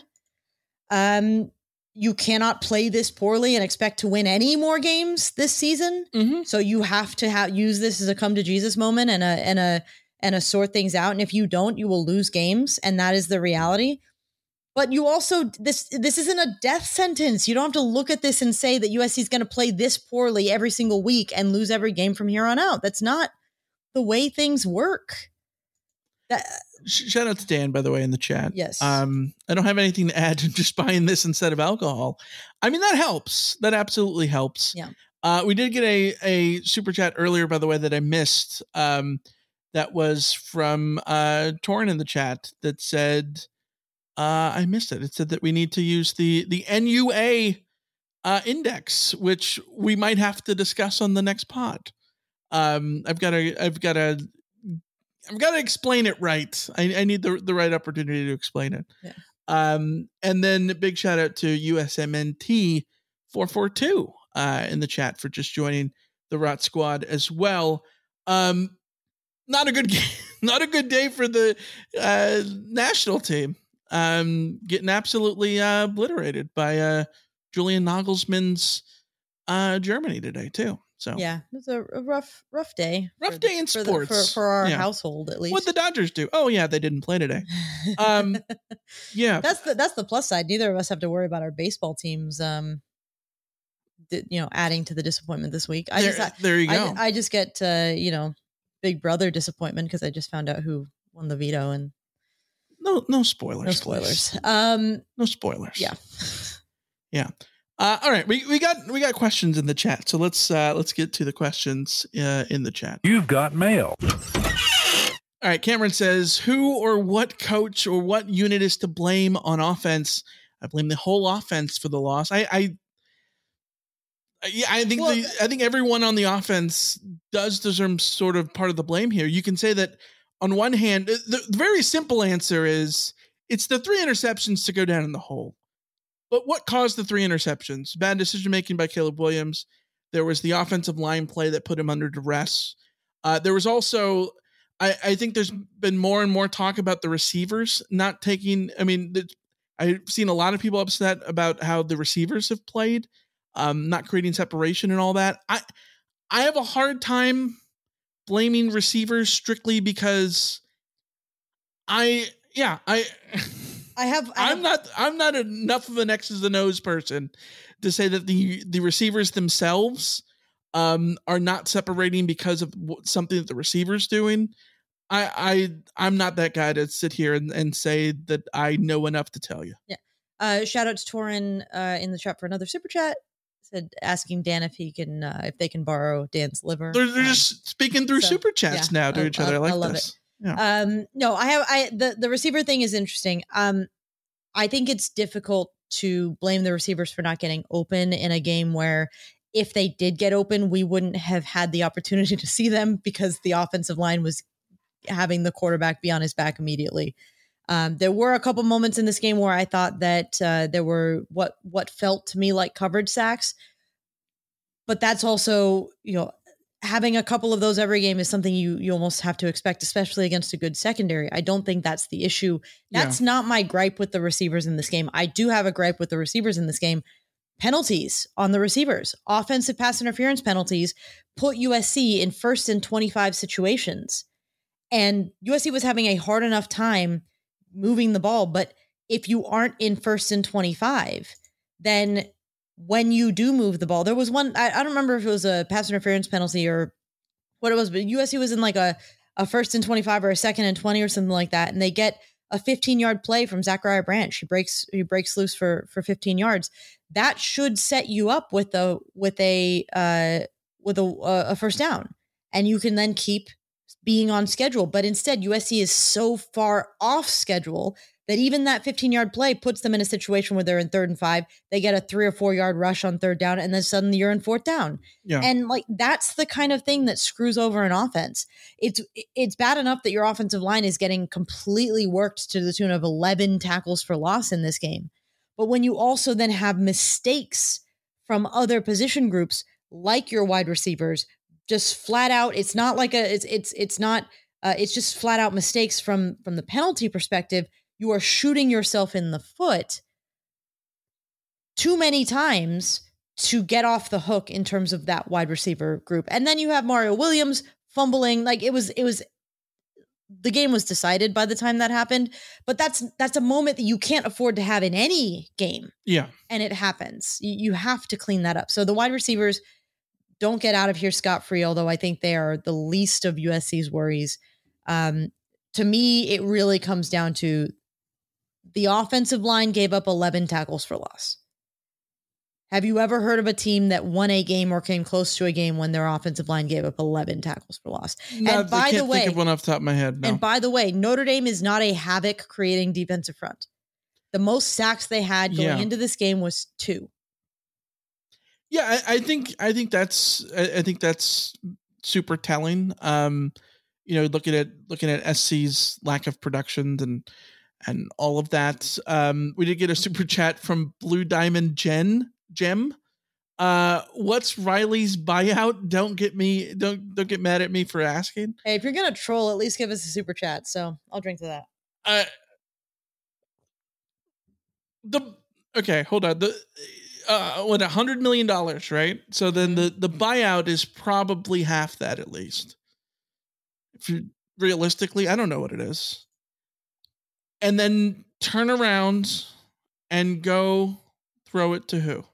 Um. You cannot play this poorly and expect to win any more games this season. Mm-hmm. So you have to have use this as a come to Jesus moment and a and a. and a sort things out. And if you don't, you will lose games. And that is the reality. But you also, this, this isn't a death sentence. You don't have to look at this and say that U S C is going to play this poorly every single week and lose every game from here on out. That's not the way things work. That, Shout out to Dan, by the way, in the chat. Yes. Um, I don't have anything to add to just buying this instead of alcohol. I mean, that helps. That absolutely helps. Yeah. Uh, we did get a, a super chat earlier, by the way, that I missed. Um, That was from uh, Torrin in the chat that said, uh, I missed it. It said that we need to use the the N U A uh, index, which we might have to discuss on the next pod. Um, I've got to, I've got to, I've got to explain it right. I, I need the the right opportunity to explain it. Yeah. Um, and then a big shout out to U S M N T four four two uh, in the chat for just joining the Rot Squad as well. Um. Not a good game, not a good day for the uh, national team. Um, getting absolutely uh, obliterated by uh, Julian Nagelsmann's uh, Germany today too. So yeah, it was a, a rough, rough day. Rough day in for sports the, for, for our yeah. household, at least. What the Dodgers do? Oh yeah, they didn't play today. Um, yeah, that's the that's the plus side. Neither of us have to worry about our baseball teams. Um, you know, adding to the disappointment this week. I there, just I, there you go. I, I just get uh, you know. Big Brother disappointment because I just found out who won the veto and no no spoilers no spoilers please. um no spoilers yeah yeah uh all right we we got we got questions in the chat, so let's uh let's get to the questions uh in the chat. You've got mail. All right, Cameron says, who or what coach or what unit is to blame on offense? I blame the whole offense for the loss. I I Yeah, I think well, the, I think everyone on the offense does deserve sort of part of the blame here. You can say that on one hand, the, the very simple answer is it's the three interceptions to go down in the hole. But what caused the three interceptions? Bad decision making by Caleb Williams. There was the offensive line play that put him under duress. Uh, there was also, I, I think there's been more and more talk about the receivers not taking. I mean, the, I've seen a lot of people upset about how the receivers have played. Um, not creating separation and all that. I I have a hard time blaming receivers strictly because I yeah I I have I I'm have, not I'm not enough of an X's and O's person to say that the the receivers themselves um, are not separating because of something that the receiver's doing. I I I'm not that guy to sit here and, and say that I know enough to tell you. Yeah. Uh, shout out to Torrin uh, in the chat for another super chat. Said asking Dan if he can uh, if they can borrow Dan's liver. They're, they're um, just speaking through so, super chats yeah, now to I, each other. I, I like I love this. It. Yeah. Um, no, I have I the, the receiver thing is interesting. Um, I think it's difficult to blame the receivers for not getting open in a game where if they did get open, we wouldn't have had the opportunity to see them because the offensive line was having the quarterback be on his back immediately. Um, there were a couple moments in this game where I thought that uh, there were what what felt to me like coverage sacks, but that's also, you know, having a couple of those every game is something you you almost have to expect, especially against a good secondary. I don't think that's the issue. That's yeah. not my gripe with the receivers in this game. I do have a gripe with the receivers in this game. Penalties on the receivers, offensive pass interference penalties put U S C in first and twenty-five situations. And U S C was having a hard enough time moving the ball. But if you aren't in first and twenty-five, then when you do move the ball, there was one, I, I don't remember if it was a pass interference penalty or what it was, but U S C was in like a, a first and twenty-five or a second and twenty or something like that. And they get a fifteen yard play from Zachariah Branch. He breaks, he breaks loose for, for fifteen yards. That should set you up with a, with a, uh, with a, a first down, and you can then keep being on schedule. But instead, U S C is so far off schedule that even that fifteen yard play puts them in a situation where they're in third and five. They get a three or four yard rush on third down, and then suddenly you're in fourth down. Yeah. And like, that's the kind of thing that screws over an offense. It's, it's bad enough that your offensive line is getting completely worked to the tune of eleven tackles for loss in this game. But when you also then have mistakes from other position groups, like your wide receivers, just flat out, it's not like a, it's, it's, it's not, uh, it's just flat out mistakes from, from the penalty perspective. You are shooting yourself in the foot too many times to get off the hook in terms of that wide receiver group. And then you have Mario Williams fumbling. Like it was, it was, the game was decided by the time that happened, but that's, that's a moment that you can't afford to have in any game. Yeah. And it happens. You, you have to clean that up. So the wide receivers don't get out of here scot-free, although I think they are the least of U S C's worries. Um, to me, it really comes down to the offensive line gave up eleven tackles for loss. Have you ever heard of a team that won a game or came close to a game when their offensive line gave up eleven tackles for loss? No, and by I can't the way, think of one off the top of my head. No. And by the way, Notre Dame is not a havoc creating defensive front. The most sacks they had going Yeah. into this game was two. Yeah, I, I think I think that's I, I think that's super telling. Um, you know, looking at looking at S C's lack of production and and all of that. Um, we did get a super chat from Blue Diamond Jen Gem. Uh, what's Riley's buyout? Don't get me don't don't get mad at me for asking. Hey, if you're gonna troll, at least give us a super chat. So I'll drink to that. Uh, the okay, hold on. The uh, what a hundred million dollars, right? So then the the buyout is probably half that at least. If you realistically, I don't know what it is. And then turn around and go throw it to who?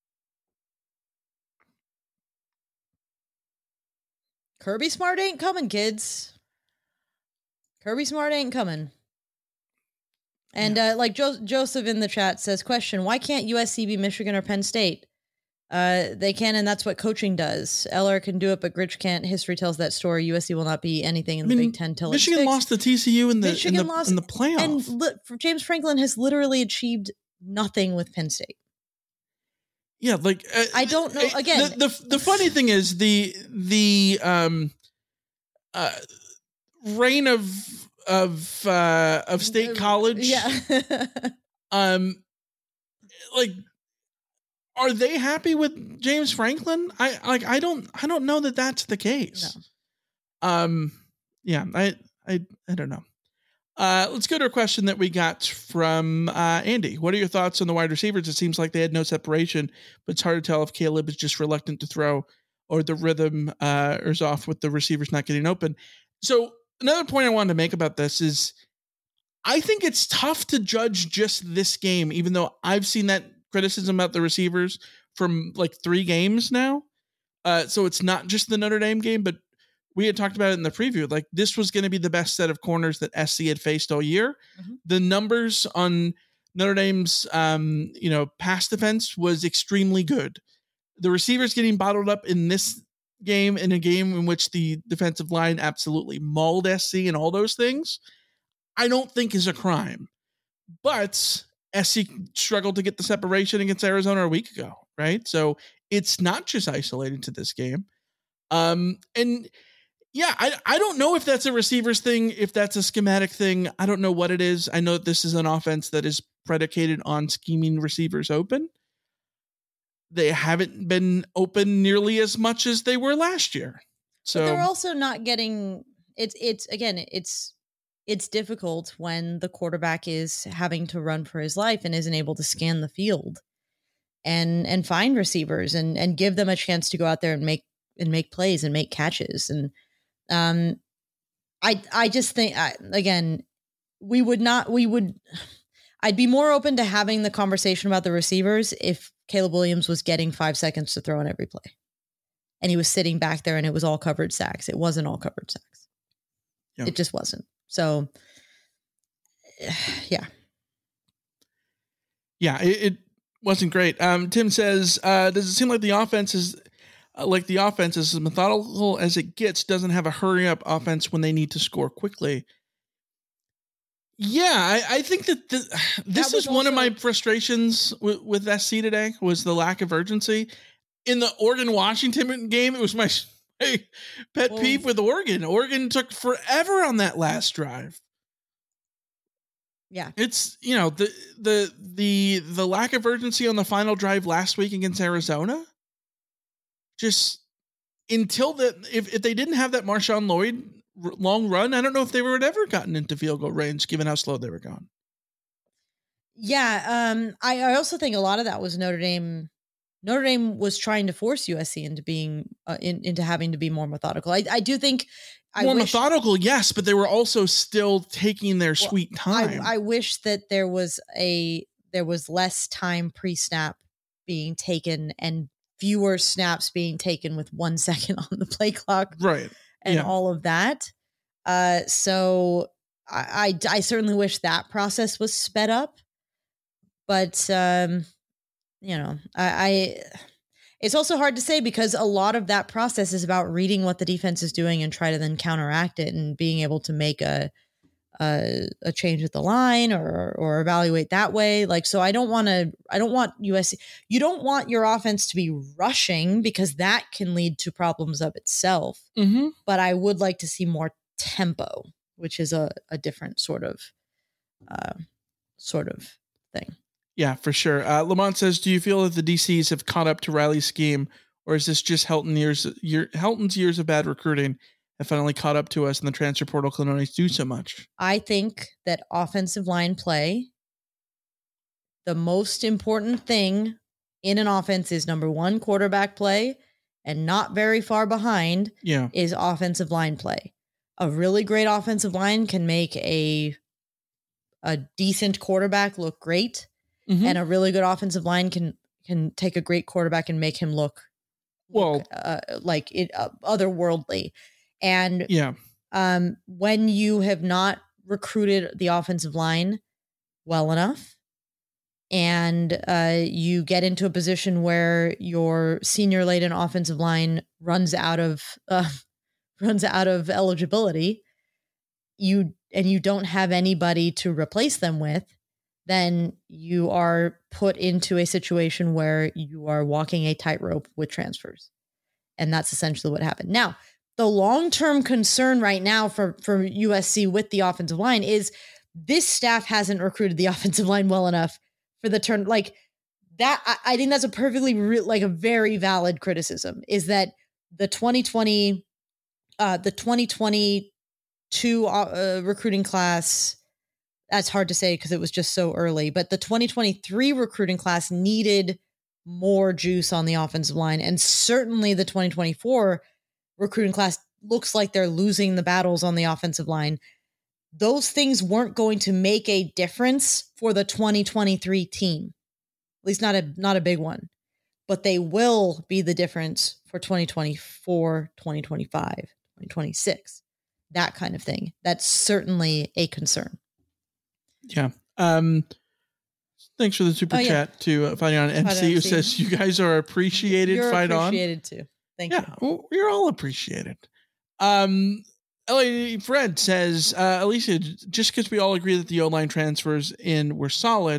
Kirby Smart ain't coming, kids. Kirby Smart ain't coming. And uh, like jo- Joseph in the chat says, question, why can't U S C be Michigan or Penn State? Uh, they can, and that's what coaching does. Eller can do it, but Gritch can't. History tells that story. U S C will not be anything in I the mean, Big Ten till Michigan it's lost to T C U in the, Michigan in the, lost in the playoff. And li- James Franklin has literally achieved nothing with Penn State. Yeah, like uh, I don't know. Again, the, the the funny thing is the the um uh reign of of uh of State College. Yeah. um, like, are they happy with James Franklin? I like. I don't. I don't know that that's the case. No. Um. Yeah. I. I. I don't know. Uh, let's go to a question that we got from uh, Andy. What are your thoughts on the wide receivers? It seems like they had no separation, but it's hard to tell if Caleb is just reluctant to throw or the rhythm uh, is off with the receivers not getting open. So another point I wanted to make about this is I think it's tough to judge just this game, even though I've seen that criticism about the receivers from like three games now. Uh, so it's not just the Notre Dame game, but we had talked about it in the preview. Like, this was going to be the best set of corners that S C had faced all year. Mm-hmm. The numbers on Notre Dame's, um, you know, pass defense was extremely good. The receivers getting bottled up in this game, in a game in which the defensive line absolutely mauled S C and all those things, I don't think is a crime. But S C struggled to get the separation against Arizona a week ago, right? So it's not just isolated to this game. Um, and yeah, I, I don't know if that's a receivers thing, if that's a schematic thing. I don't know what it is. I know that this is an offense that is predicated on scheming receivers open. They haven't been open nearly as much as they were last year. So but they're also not getting it's it's again, it's it's difficult when the quarterback is having to run for his life and isn't able to scan the field and and find receivers and and give them a chance to go out there and make and make plays and make catches. And um I I just think I, again, we would not we would I'd be more open to having the conversation about the receivers if Caleb Williams was getting five seconds to throw on every play and he was sitting back there and it was all covered sacks. It wasn't all covered sacks. Yeah. It just wasn't. So yeah. Yeah, it, it wasn't great. Um, Tim says, uh, does it seem like the offense is uh, like the offense is as methodical as it gets, doesn't have a hurry up offense when they need to score quickly? Yeah, I, I think that the, this is one also, of my frustrations with, with S C today was the lack of urgency. In the Oregon-Washington game, it was my, my pet well, peeve with Oregon. Oregon took forever on that last drive. Yeah. It's, you know, the the the the lack of urgency on the final drive last week against Arizona. Just until that, if, if they didn't have that Marshawn Lloyd long run, I don't know if they would have ever gotten into field goal range given how slow they were going. Yeah, um, I, I also think a lot of that was Notre Dame. Notre Dame was trying to force U S C into being uh, in, into having to be more methodical. I, I do think I more wish, methodical, yes, but they were also still taking their well, sweet time. I, I wish that there was a there was less time pre-snap being taken and fewer snaps being taken with one second on the play clock, right? And yeah. all of that. Uh, so I, I I certainly wish that process was sped up, but um, you know, I, I it's also hard to say because a lot of that process is about reading what the defense is doing and try to then counteract it and being able to make a a, a change at the line or or evaluate that way. Like, so I don't want to, I don't want U S C, you don't want your offense to be rushing because that can lead to problems of itself. Mm-hmm. But I would like to see more tempo, which is a, a different sort of, uh, sort of thing. Yeah, for sure. Uh, Lamont says, do you feel that the D Cs have caught up to Riley's scheme, or is this just Helton years, year, Helton's years of bad recruiting have finally caught up to us and the transfer portal can only do so much? I think that offensive line play, the most important thing in an offense is number one, quarterback play, and not very far behind yeah. is offensive line play. A really great offensive line can make a, a decent quarterback look great. Mm-hmm. And a really good offensive line can can take a great quarterback and make him look well look, uh, like it uh, otherworldly. And yeah, um, when you have not recruited the offensive line well enough, and uh, you get into a position where your senior laden offensive line runs out of uh, runs out of eligibility, you and you don't have anybody to replace them with, then you are put into a situation where you are walking a tightrope with transfers. And that's essentially what happened. Now, the long-term concern right now for, for U S C with the offensive line is this staff hasn't recruited the offensive line well enough for the turn. Like that, I, I think that's a perfectly, re- like a very valid criticism, is that the twenty twenty, uh, the twenty twenty-two uh, recruiting class, that's hard to say because it was just so early, but the twenty twenty-three recruiting class needed more juice on the offensive line. And certainly the twenty twenty-four recruiting class looks like they're losing the battles on the offensive line. Those things weren't going to make a difference for the twenty twenty-three team, at least not a, not a big one, but they will be the difference for twenty twenty-four, twenty twenty-five, twenty twenty-six, that kind of thing. That's certainly a concern. Yeah. Um, thanks for the super oh, chat yeah. to uh, Fight On M C, who says you guys are appreciated. You're Fight appreciated On. too. Thank yeah, you. Well, you're all appreciated. Um, L A Fred says, uh, Alicia, just because we all agree that the O-line transfers in were solid,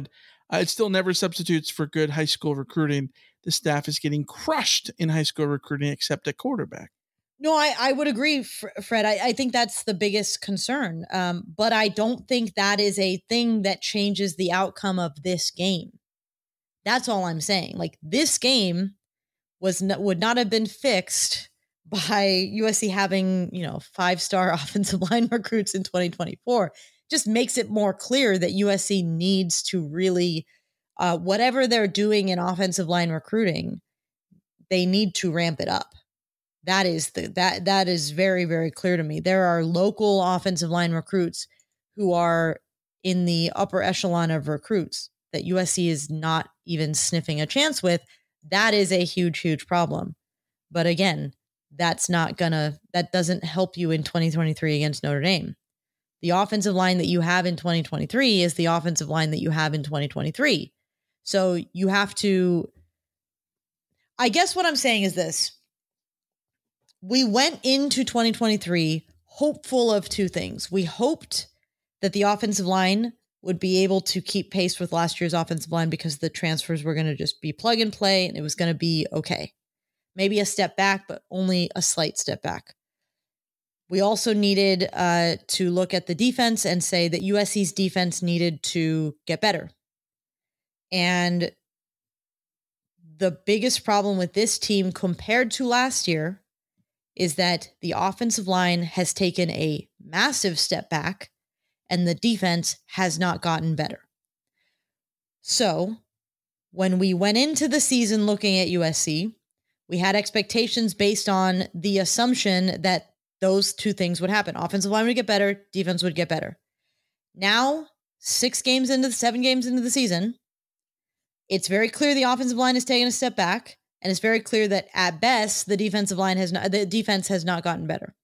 Uh, it still never substitutes for good high school recruiting. The staff is getting crushed in high school recruiting, except at quarterback. No, I, I would agree, Fred. I, I think that's the biggest concern. Um, but I don't think that is a thing that changes the outcome of this game. That's all I'm saying. Like, this game was not, would not have been fixed by U S C having, you know, five-star offensive line recruits in twenty twenty-four. Just makes it more clear that U S C needs to really, uh, whatever they're doing in offensive line recruiting, they need to ramp it up. That is the that that is very, very clear to me. There are local offensive line recruits who are in the upper echelon of recruits that U S C is not even sniffing a chance with. That is a huge, huge problem. But again, that's not gonna that doesn't help you in twenty twenty-three against Notre Dame. The offensive line that you have in twenty twenty-three is the offensive line that you have in twenty twenty-three. So you have to, I guess what I'm saying is this. We went into twenty twenty-three hopeful of two things. We hoped that the offensive line would be able to keep pace with last year's offensive line because the transfers were going to just be plug and play and it was going to be okay. Maybe a step back, but only a slight step back. We also needed uh, to look at the defense and say that U S C's defense needed to get better. And the biggest problem with this team compared to last year is that the offensive line has taken a massive step back and the defense has not gotten better. So when we went into the season looking at U S C, we had expectations based on the assumption that those two things would happen. Offensive line would get better, defense would get better. Now, six games into the seven games into the season, it's very clear the offensive line is taking a step back. And it's very clear that at best, the defensive line has not, the defense has not gotten better.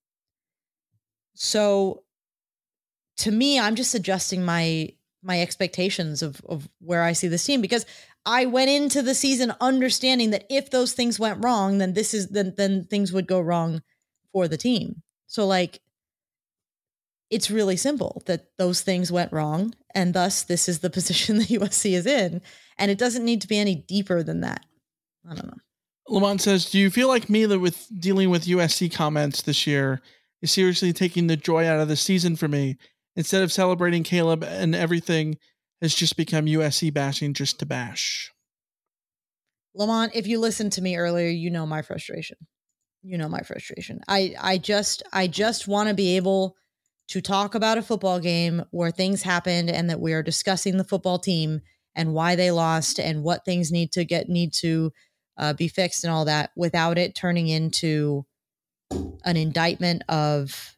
So to me, I'm just adjusting my, my expectations of, of where I see this team, because I went into the season understanding that if those things went wrong, then this is, then, then things would go wrong for the team. So like, it's really simple that those things went wrong. And thus this is the position that U S C is in. And it doesn't need to be any deeper than that. I don't know. Lamont says, do you feel like me that with dealing with U S C comments this year is seriously taking the joy out of the season for me? Instead of celebrating Caleb and everything has just become U S C bashing just to bash. Lamont, if you listened to me earlier, you know my frustration. You know my frustration. I, I just, I just want to be able to talk about a football game where things happened and that we are discussing the football team and why they lost and what things need to get, need to uh, be fixed and all that without it turning into an indictment of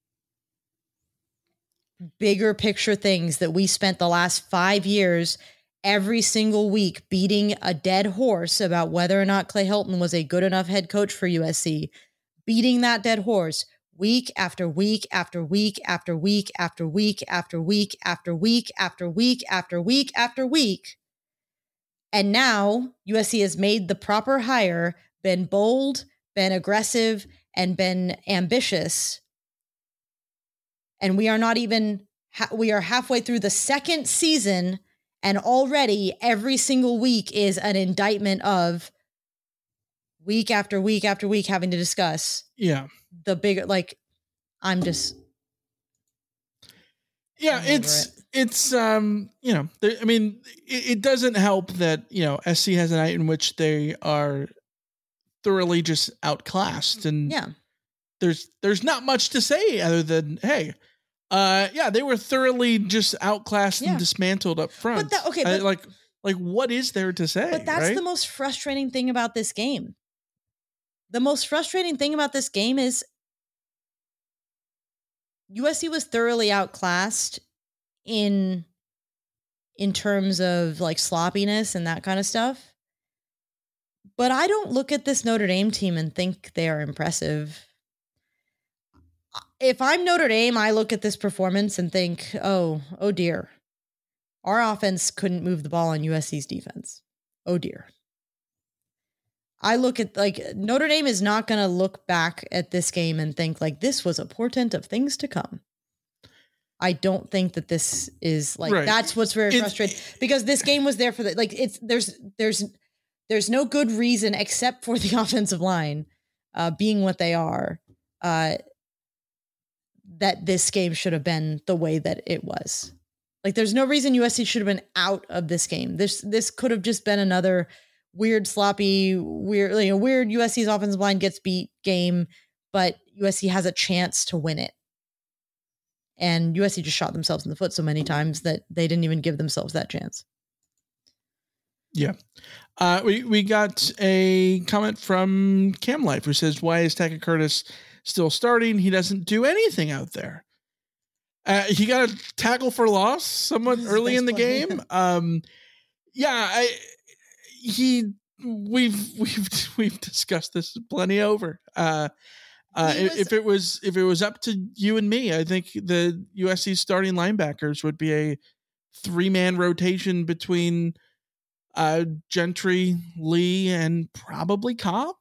bigger picture things that we spent the last five years every single week beating a dead horse about whether or not Clay Helton was a good enough head coach for U S C, beating that dead horse week after week after week after week after week after week after week after week after week after week. And now U S C has made the proper hire, been bold, been aggressive, and been ambitious. And we are not even, we are halfway through the second season, and already every single week is an indictment of week after week after week having to discuss. Yeah. The bigger, like, I'm just. Yeah, it's, it. it's, um, you know, there, I mean, it, it doesn't help that, you know, S C has a night in which they are thoroughly just outclassed, and yeah, there's, there's not much to say other than, hey, uh, yeah, they were thoroughly just outclassed yeah. and dismantled up front. But that, okay, I, but, like, like what is there to say? But that's right? the most frustrating thing about this game. The most frustrating thing about this game is U S C was thoroughly outclassed in, in terms of like sloppiness and that kind of stuff. But I don't look at this Notre Dame team and think they are impressive. If I'm Notre Dame, I look at this performance and think, oh, oh dear. Our offense couldn't move the ball on U S C's defense. Oh dear. I look at, like, Notre Dame is not going to look back at this game and think like this was a portent of things to come. I don't think that this is like, Right. that's what's very It- frustrating because this game was there for the, like, it's, there's, there's, there's no good reason except for the offensive line uh, being what they are, uh, that this game should have been the way that it was. Like, there's no reason U S C should have been out of this game. This, this could have just been another weird, sloppy, weird, you know, weird U S C's offensive line gets beat game, but U S C has a chance to win it. And U S C just shot themselves in the foot so many times that they didn't even give themselves that chance. Yeah. Uh, we, we got a comment from Cam Life who says, why is Tackett Curtis still starting? He doesn't do anything out there. Uh, he got a tackle for loss somewhat early in the game. Um, yeah, I, he, we've, we've, we've discussed this plenty over. Uh, uh, was, if it was, if it was up to you and me, I think the U S C starting linebackers would be a three man rotation between uh, Gentry, Lee, and probably Cobb.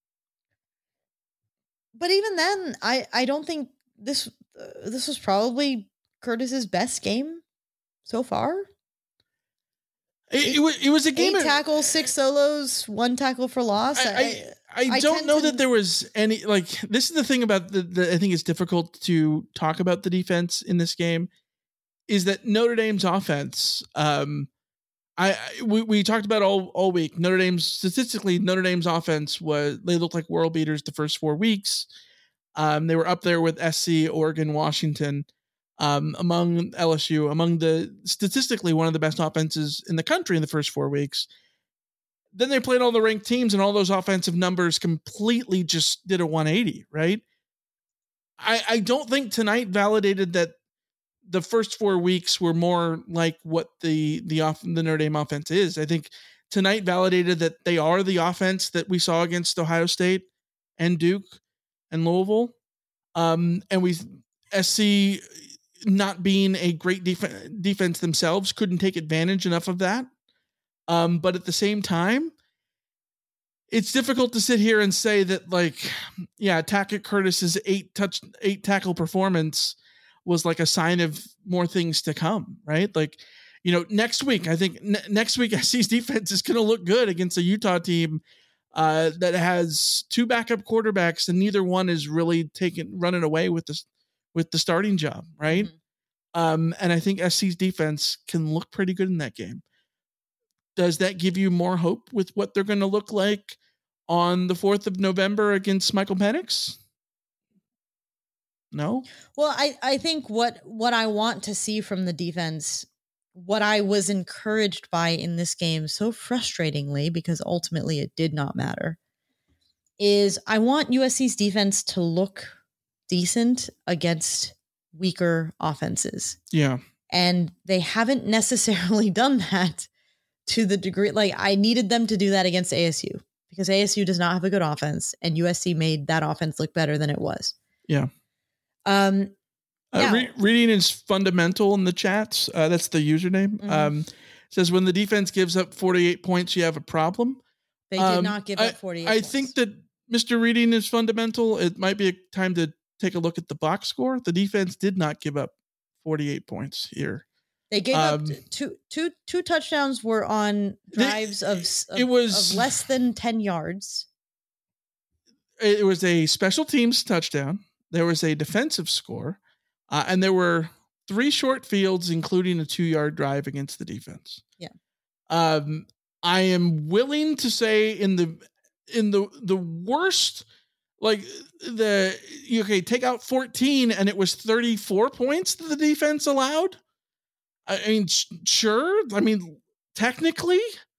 But even then, I, I don't think this, uh, this was probably Curtis's best game so far. It, it was it was a game Eight of, tackles, six solos, one tackle for loss. I, I, I, I don't know to, that there was any, like, this is the thing about the, the I think it's difficult to talk about the defense in this game is that Notre Dame's offense. Um, I, I we, we talked about all all week. Notre Dame's statistically Notre Dame's offense was they looked like world beaters the first four weeks. Um, they were up there with S C, Oregon, Washington. Um, among L S U, among the statistically one of the best offenses in the country in the first four weeks. Then they played all the ranked teams and all those offensive numbers completely just did a one eighty, right? I, I don't think tonight validated that the first four weeks were more like what the, the, off, the Notre Dame offense is. I think tonight validated that they are the offense that we saw against Ohio State and Duke and Louisville. Um, and we, S C, not being a great def- defense themselves, couldn't take advantage enough of that. Um, but at the same time, it's difficult to sit here and say that, like, yeah, Tackett Curtis's eight touch, eight tackle performance was like a sign of more things to come, right? Like, you know, next week, I think n- next week S C's defense is going to look good against a Utah team uh, that has two backup quarterbacks, and neither one is really taking running away with this. with the starting job, right? Mm-hmm. Um, and I think S C's defense can look pretty good in that game. Does that give you more hope with what they're going to look like on the fourth of November against Michael Penix? No? Well, I, I think what, what I want to see from the defense, what I was encouraged by in this game so frustratingly, because ultimately it did not matter, is I want U S C's defense to look decent against weaker offenses. Yeah. And they haven't necessarily done that to the degree, like I needed them to do that against A S U because A S U does not have a good offense and U S C made that offense look better than it was. Yeah. Um, uh, re- reading is fundamental in the chats. Uh, that's the username. Mm-hmm. Um, says when the defense gives up forty-eight points, you have a problem. They did um, not give I, up forty-eight I points. think that Mister Reading is fundamental. It might be a time to take a look at the box score. The defense did not give up forty-eight points here. They gave um, up two, two, two touchdowns were on drives they, of, of, it was, of less than ten yards. It was a special teams touchdown. There was a defensive score, uh, and there were three short fields, including a two-yard drive against the defense. Yeah. Um, I am willing to say in the in the the worst. Like the, okay, take out fourteen and it was thirty-four points that the defense allowed. I mean, sh- sure. I mean, technically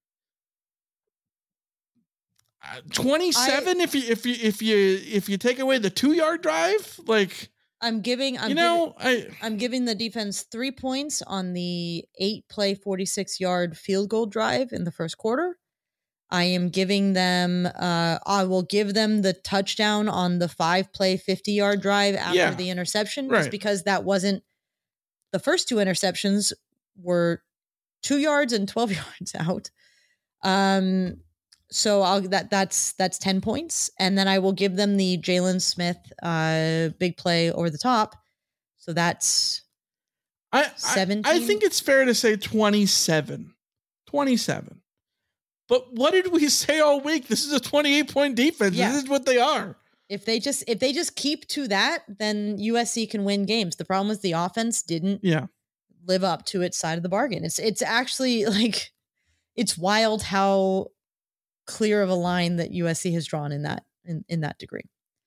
uh, twenty-seven. I, if you, if you, if you, if you take away the two yard drive, like I'm giving, I'm you know, giving, I, I'm giving the defense three points on the eight play, forty-six yard field goal drive in the first quarter. I am giving them, uh, I will give them the touchdown on the five play, fifty yard drive after yeah, the interception, right. just because that wasn't, the first two interceptions were two yards and twelve yards out. Um, so I'll, that, that's, that's ten points. And then I will give them the Jalen Smith, uh, big play over the top. So that's I, seventeen. I, I think it's fair to say twenty-seven. twenty-seven. But what did we say all week? This is a twenty-eight point defense. Yeah. This is what they are. If they just if they just keep to that, then U S C can win games. The problem is the offense didn't yeah. live up to its side of the bargain. It's it's actually like it's wild how clear of a line that U S C has drawn in that in, in that degree.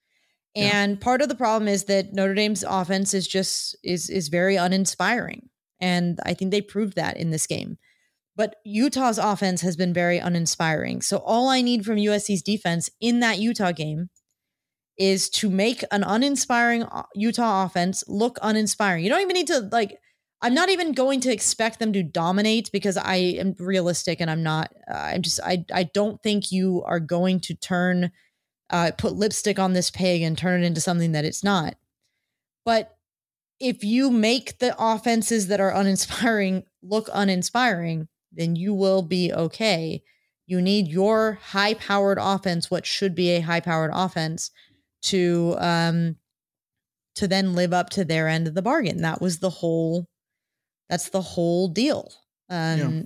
And yeah. part of the problem is that Notre Dame's offense is just is is very uninspiring. And I think they proved that in this game. But Utah's offense has been very uninspiring. So all I need from U S C's defense in that Utah game is to make an uninspiring Utah offense look uninspiring. You don't even need to, like, I'm not even going to expect them to dominate because I am realistic and I'm not, uh, I'm just, I, I don't think you are going to turn, uh, put lipstick on this pig and turn it into something that it's not. But if you make the offenses that are uninspiring look uninspiring, then you will be okay. You need your high-powered offense, what should be a high-powered offense, to um to then live up to their end of the bargain. That was the whole that's the whole deal. Um yeah.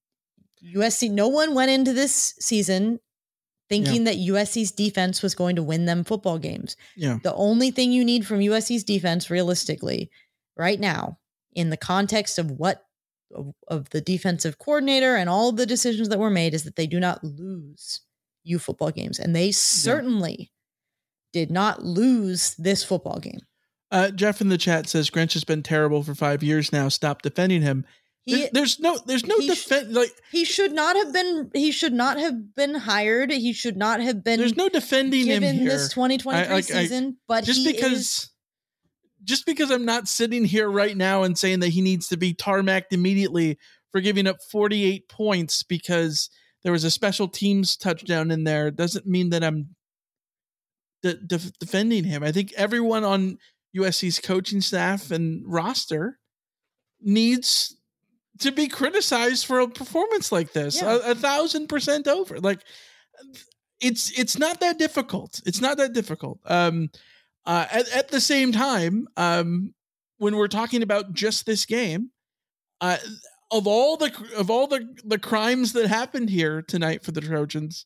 U S C, no one went into this season thinking yeah. that U S C's defense was going to win them football games. Yeah. The only thing you need from U S C's defense realistically right now, in the context of what of, of the defensive coordinator and all of the decisions that were made, is that they do not lose you football games. And they certainly yeah. did not lose this football game. Uh, Jeff in the chat says Grinch has been terrible for five years now. Stop defending him. He, there's, there's no, there's no defense. Sh- like he should not have been. He should not have been hired. He should not have been. There's no defending him here. This twenty twenty-three I, like, season, I, but just he because, is, just because I'm not sitting here right now and saying that he needs to be tarmacked immediately for giving up forty-eight points because there was a special teams touchdown in there, doesn't mean that I'm De- de- defending him. I think everyone on U S C's coaching staff and roster needs to be criticized for a performance like this. Yeah. A, a thousand percent over. Like it's it's not that difficult. It's not that difficult. Um, uh, at, at the same time, um, when we're talking about just this game, uh, of all the of all the the crimes that happened here tonight for the Trojans,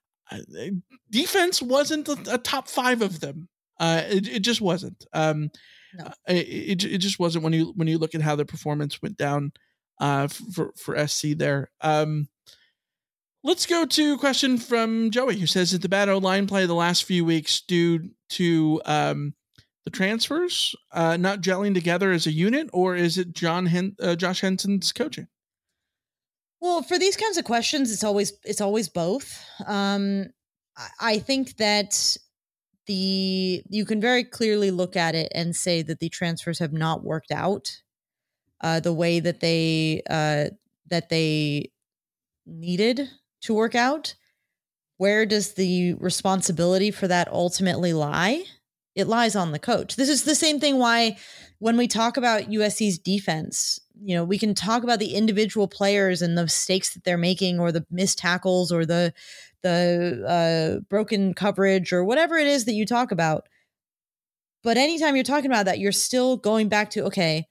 defense wasn't a, a top five of them. Uh, it, it just wasn't. Um, no. it, it it just wasn't when you when you look at how the performance went down uh, for for S C there. Um, let's go to a question from Joey, who says, "Is the bad O-line play the last few weeks due to um, the transfers uh, not gelling together as a unit, or is it John Hen- uh, Josh Henson's coaching?" Well, for these kinds of questions, it's always it's always both. Um, I think that the you can very clearly look at it and say that the transfers have not worked out uh, the way that they uh, that they needed to work out. Where does the responsibility for that ultimately lie? It lies on the coach. This is the same thing why when we talk about U S C's defense, you know, we can talk about the individual players and the mistakes that they're making, or the missed tackles, or the the uh, broken coverage, or whatever it is that you talk about. But anytime you're talking about that, you're still going back to, okay,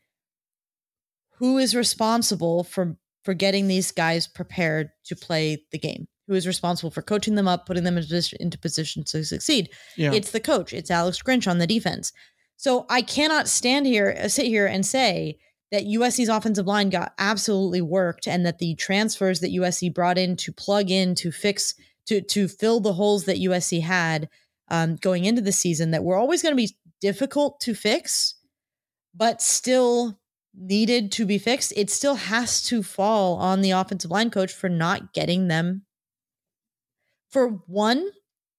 who is responsible for, for getting these guys prepared to play the game? Who is responsible for coaching them up, putting them into position, into position to succeed? Yeah. It's the coach. It's Alex Grinch on the defense. So I cannot stand here, uh, sit here and say that U S C's offensive line got absolutely worked, and that the transfers that U S C brought in to plug in, to fix, to to fill the holes that U S C had um, going into the season that were always going to be difficult to fix, but still needed to be fixed. It still has to fall on the offensive line coach for not getting them. For one,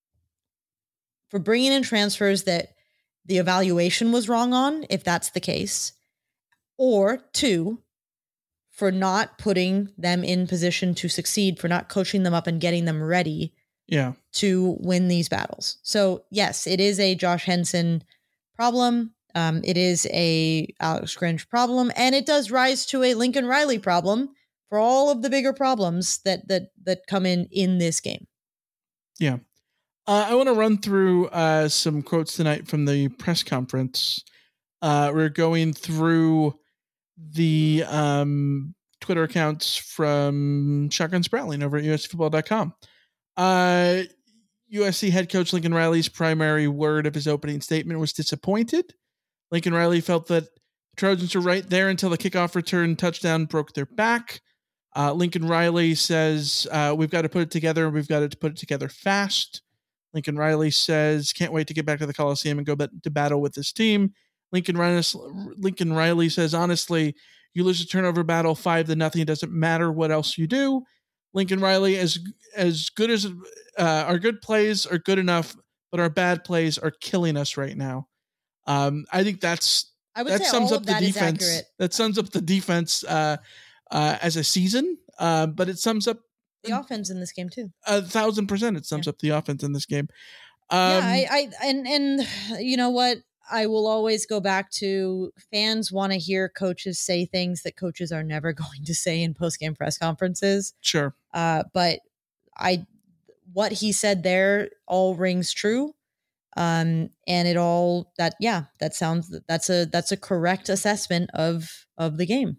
for bringing in transfers that the evaluation was wrong on, if that's the case. Or two, for not putting them in position to succeed, for not coaching them up and getting them ready yeah. to win these battles. So yes, it is a Josh Henson problem. Um, it is a Alex Grinch problem, and it does rise to a Lincoln Riley problem for all of the bigger problems that that that come in in this game. Yeah. Uh, I want to run through uh, some quotes tonight from the press conference. Uh, we're going through the um, Twitter accounts from Shotgun Spratling over at U S C football dot com. Uh, U S C head coach Lincoln Riley's primary word of his opening statement was disappointed. Lincoln Riley felt that Trojans were right there until the kickoff return touchdown broke their back. Uh, Lincoln Riley says, uh, we've got to put it together, and we've got to put it together fast. Lincoln Riley says, can't wait to get back to the Coliseum and go to battle with this team. Lincoln Riley, Lincoln Riley says, honestly, you lose a turnover battle five to nothing. It doesn't matter what else you do. Lincoln Riley, as as good as uh, our good plays are good enough, but our bad plays are killing us right now. Um, I think that's I would that say sums all up of the that is defense. accurate. That sums up the defense uh, uh, as a season, uh, but it sums up the offense in this game too. A thousand percent, it sums yeah. up the offense in this game. Um, yeah, I, I and and you know what? I will always go back to fans want to hear coaches say things that coaches are never going to say in post-game press conferences. Sure. Uh, but I, what he said there all rings true. Um, and it all that, yeah, that sounds, that's a, that's a correct assessment of, of the game.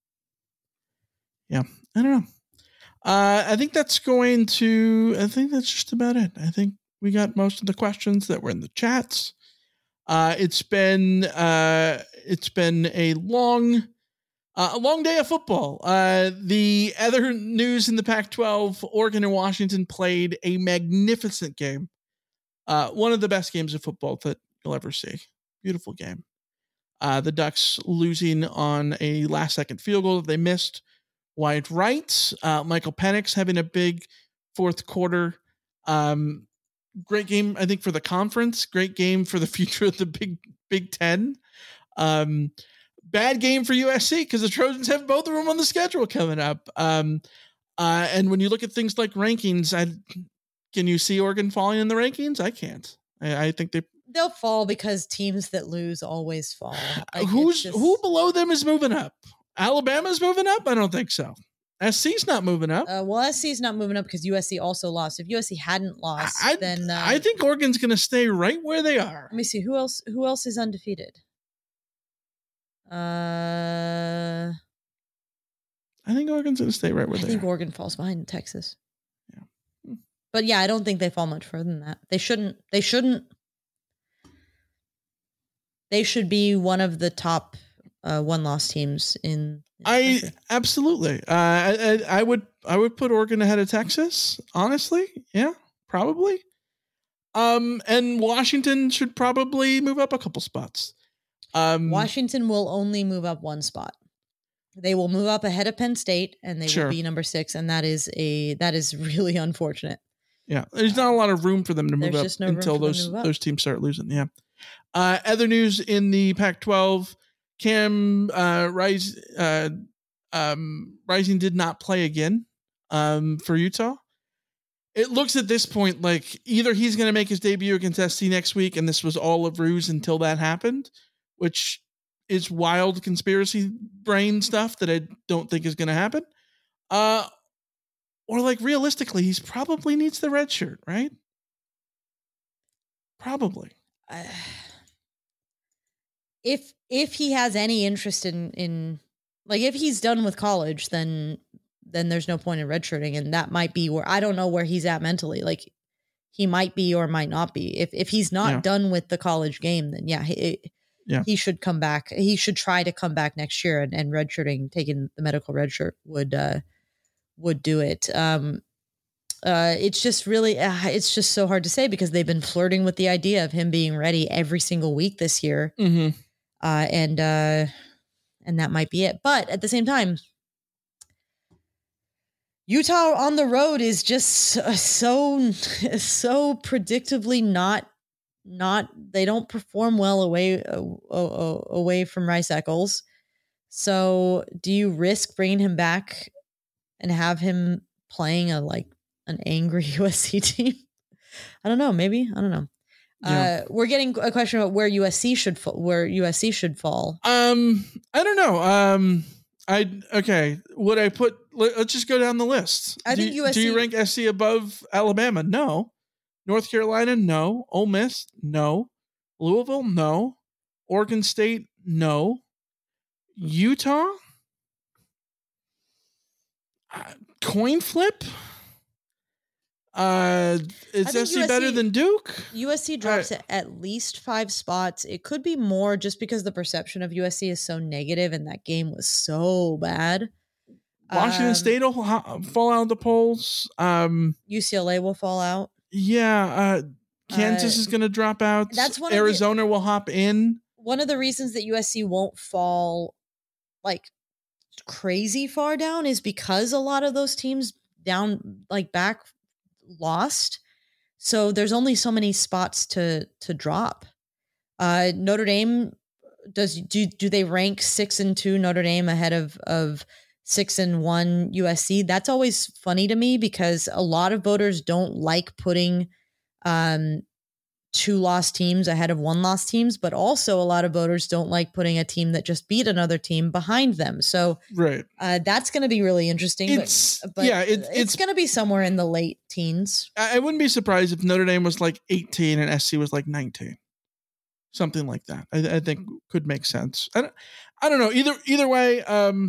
Yeah. I don't know. Uh, I think that's going to, I think that's just about it. I think we got most of the questions that were in the chats. Uh, it's been uh, it's been a long uh, a long day of football. Uh, the other news in the Pac twelve: Oregon and Washington played a magnificent game. Uh, one of the best games of football that you'll ever see. Beautiful game. Uh, the Ducks losing on a last second field goal that they missed wide right. Uh, Michael Penix having a big fourth quarter. Um, Great game, I think, for the conference. Great game for the future of the Big Big Ten. Um, bad game for U S C because the Trojans have both of them on the schedule coming up. Um, uh, and when you look at things like rankings, I can you see Oregon falling in the rankings? I can't. I, I think they they'll fall because teams that lose always fall. Like, Who's just... who below them is moving up? Alabama's moving up? I don't think so. S C's not moving up. Uh, well, S C's not moving up because U S C also lost. If U S C hadn't lost, I, then uh, I think Oregon's going to stay right where they are. Let me see who else. Who else is undefeated? Uh, I think Oregon's going to stay right where I they think are. Oregon falls behind Texas. Yeah, but yeah, I don't think they fall much further than that. They shouldn't. They shouldn't. They should be one of the top uh, one-loss teams in. I absolutely. Uh, I, I I would I would put Oregon ahead of Texas. Honestly, yeah, probably. Um, and Washington should probably move up a couple spots. Um, Washington will only move up one spot. They will move up ahead of Penn State, and they sure. will be number six. And that is a that is really unfortunate. Yeah, there's not a lot of room for them to move There's up just no until those up. those teams start losing. Yeah. Uh, other news in the Pac twelve. Cam uh, Rise, uh, um, Rising did not play again um, for Utah. It looks at this point like either he's going to make his debut against S C next week, and this was all a ruse until that happened, which is wild conspiracy brain stuff that I don't think is going to happen. Uh, or like realistically, he's probably needs the red shirt, right? Probably. Uh, if if he has any interest in in like if he's done with college, then then there's no point in redshirting, and that might be where I don't know where he's at mentally. Like he might be or might not be. If if he's not Yeah. done with the college game, then yeah, he, Yeah. he should come back. He should try to come back next year, and, and redshirting, taking the medical redshirt would uh, would do it. Um, uh, it's just really, uh, it's just so hard to say because they've been flirting with the idea of him being ready every single week this year. Mm-hmm. Uh, and, uh, and that might be it. But at the same time, Utah on the road is just so, so, so predictably not, not, they don't perform well away, uh, uh, away from Rice Eccles. So do you risk bringing him back and have him playing a, like an angry U S C team? I don't know. Maybe, I don't know. Yeah. Uh, we're getting a question about where U S C should fall, where U S C should fall. Um, I don't know. Um, I okay. Would I put? Let, let's just go down the list. I do, think U S C. Do you rank S C above Alabama? No. North Carolina? No. Ole Miss? No. Louisville? No. Oregon State? No. Utah? Uh, coin flip? Uh, is S C better than Duke? U S C drops right. at least five spots. It could be more just because the perception of U S C is so negative and that game was so bad. Washington um, State will ha- fall out of the polls. Um, U C L A will fall out. Yeah. Uh, Kansas uh, is going to drop out. That's one Arizona the, will hop in. One of the reasons that U S C won't fall like crazy far down is because a lot of those teams down like back lost. So there's only so many spots to to drop. Uh, Notre Dame does do do they rank six and two Notre Dame ahead of of six and one U S C? That's always funny to me because a lot of voters don't like putting um, two lost teams ahead of one lost teams, but also a lot of voters don't like putting a team that just beat another team behind them. So right, uh, that's going to be really interesting. It's, but, but yeah, it, it's, it's going to be somewhere in the late teens. I wouldn't be surprised if Notre Dame was like eighteen and S C was like nineteen, something like that. I, I think could make sense. I don't, I don't know. Either either way, um,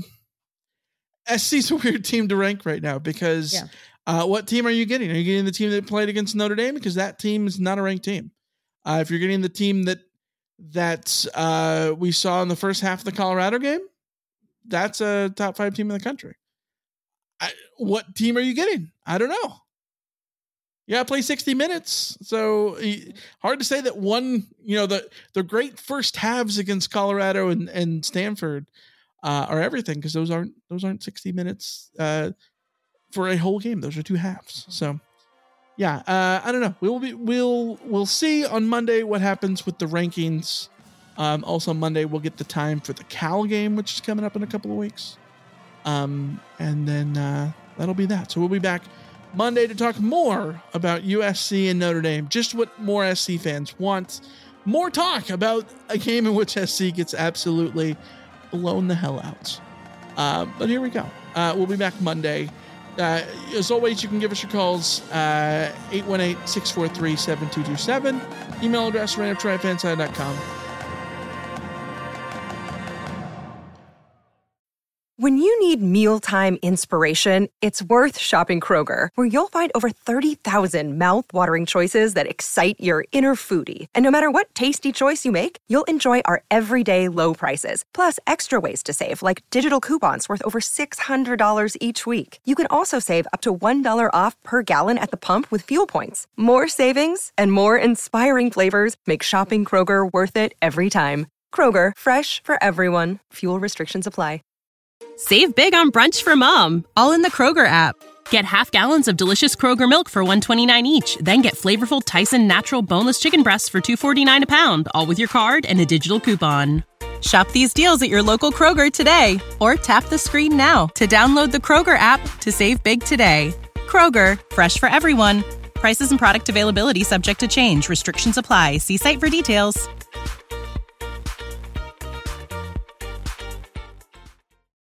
S C's a weird team to rank right now because yeah. uh, what team are you getting? Are you getting the team that played against Notre Dame? Because that team is not a ranked team. Uh, if you're getting the team that that uh, we saw in the first half of the Colorado game, that's a top five team in the country. I, what team are you getting? I don't know. Yeah, play sixty minutes. So hard to say that one, you know, the, the great first halves against Colorado and, and Stanford uh, are everything because those aren't those aren't sixty minutes uh, for a whole game. Those are two halves. So yeah, uh, I don't know. We'll be we'll we'll see on Monday what happens with the rankings. Um, also Monday we'll get the time for the Cal game, which is coming up in a couple of weeks. Um, and then uh, that'll be that. So we'll be back Monday to talk more about U S C and Notre Dame. Just what more S C fans want. More talk about a game in which S C gets absolutely blown the hell out. Uh, but here we go. Uh, we'll be back Monday. Uh, as always, you can give us your calls, uh, eight one eight, six four three, seven two two seven. Email address, random triumph fanside dot com. When you need mealtime inspiration, it's worth shopping Kroger, where you'll find over thirty thousand mouth-watering choices that excite your inner foodie. And no matter what tasty choice you make, you'll enjoy our everyday low prices, plus extra ways to save, like digital coupons worth over six hundred dollars each week. You can also save up to one dollar off per gallon at the pump with fuel points. More savings and more inspiring flavors make shopping Kroger worth it every time. Kroger, fresh for everyone. Fuel restrictions apply. Save big on brunch for mom, all in the Kroger app. Get half gallons of delicious Kroger milk for one dollar and twenty-nine cents each. Then get flavorful Tyson natural boneless chicken breasts for two dollars and forty-nine cents a pound, all with your card and a digital coupon. Shop these deals at your local Kroger today, or tap the screen now to download the Kroger app to save big today. Kroger, fresh for everyone. Prices and product availability subject to change. Restrictions apply. See site for details.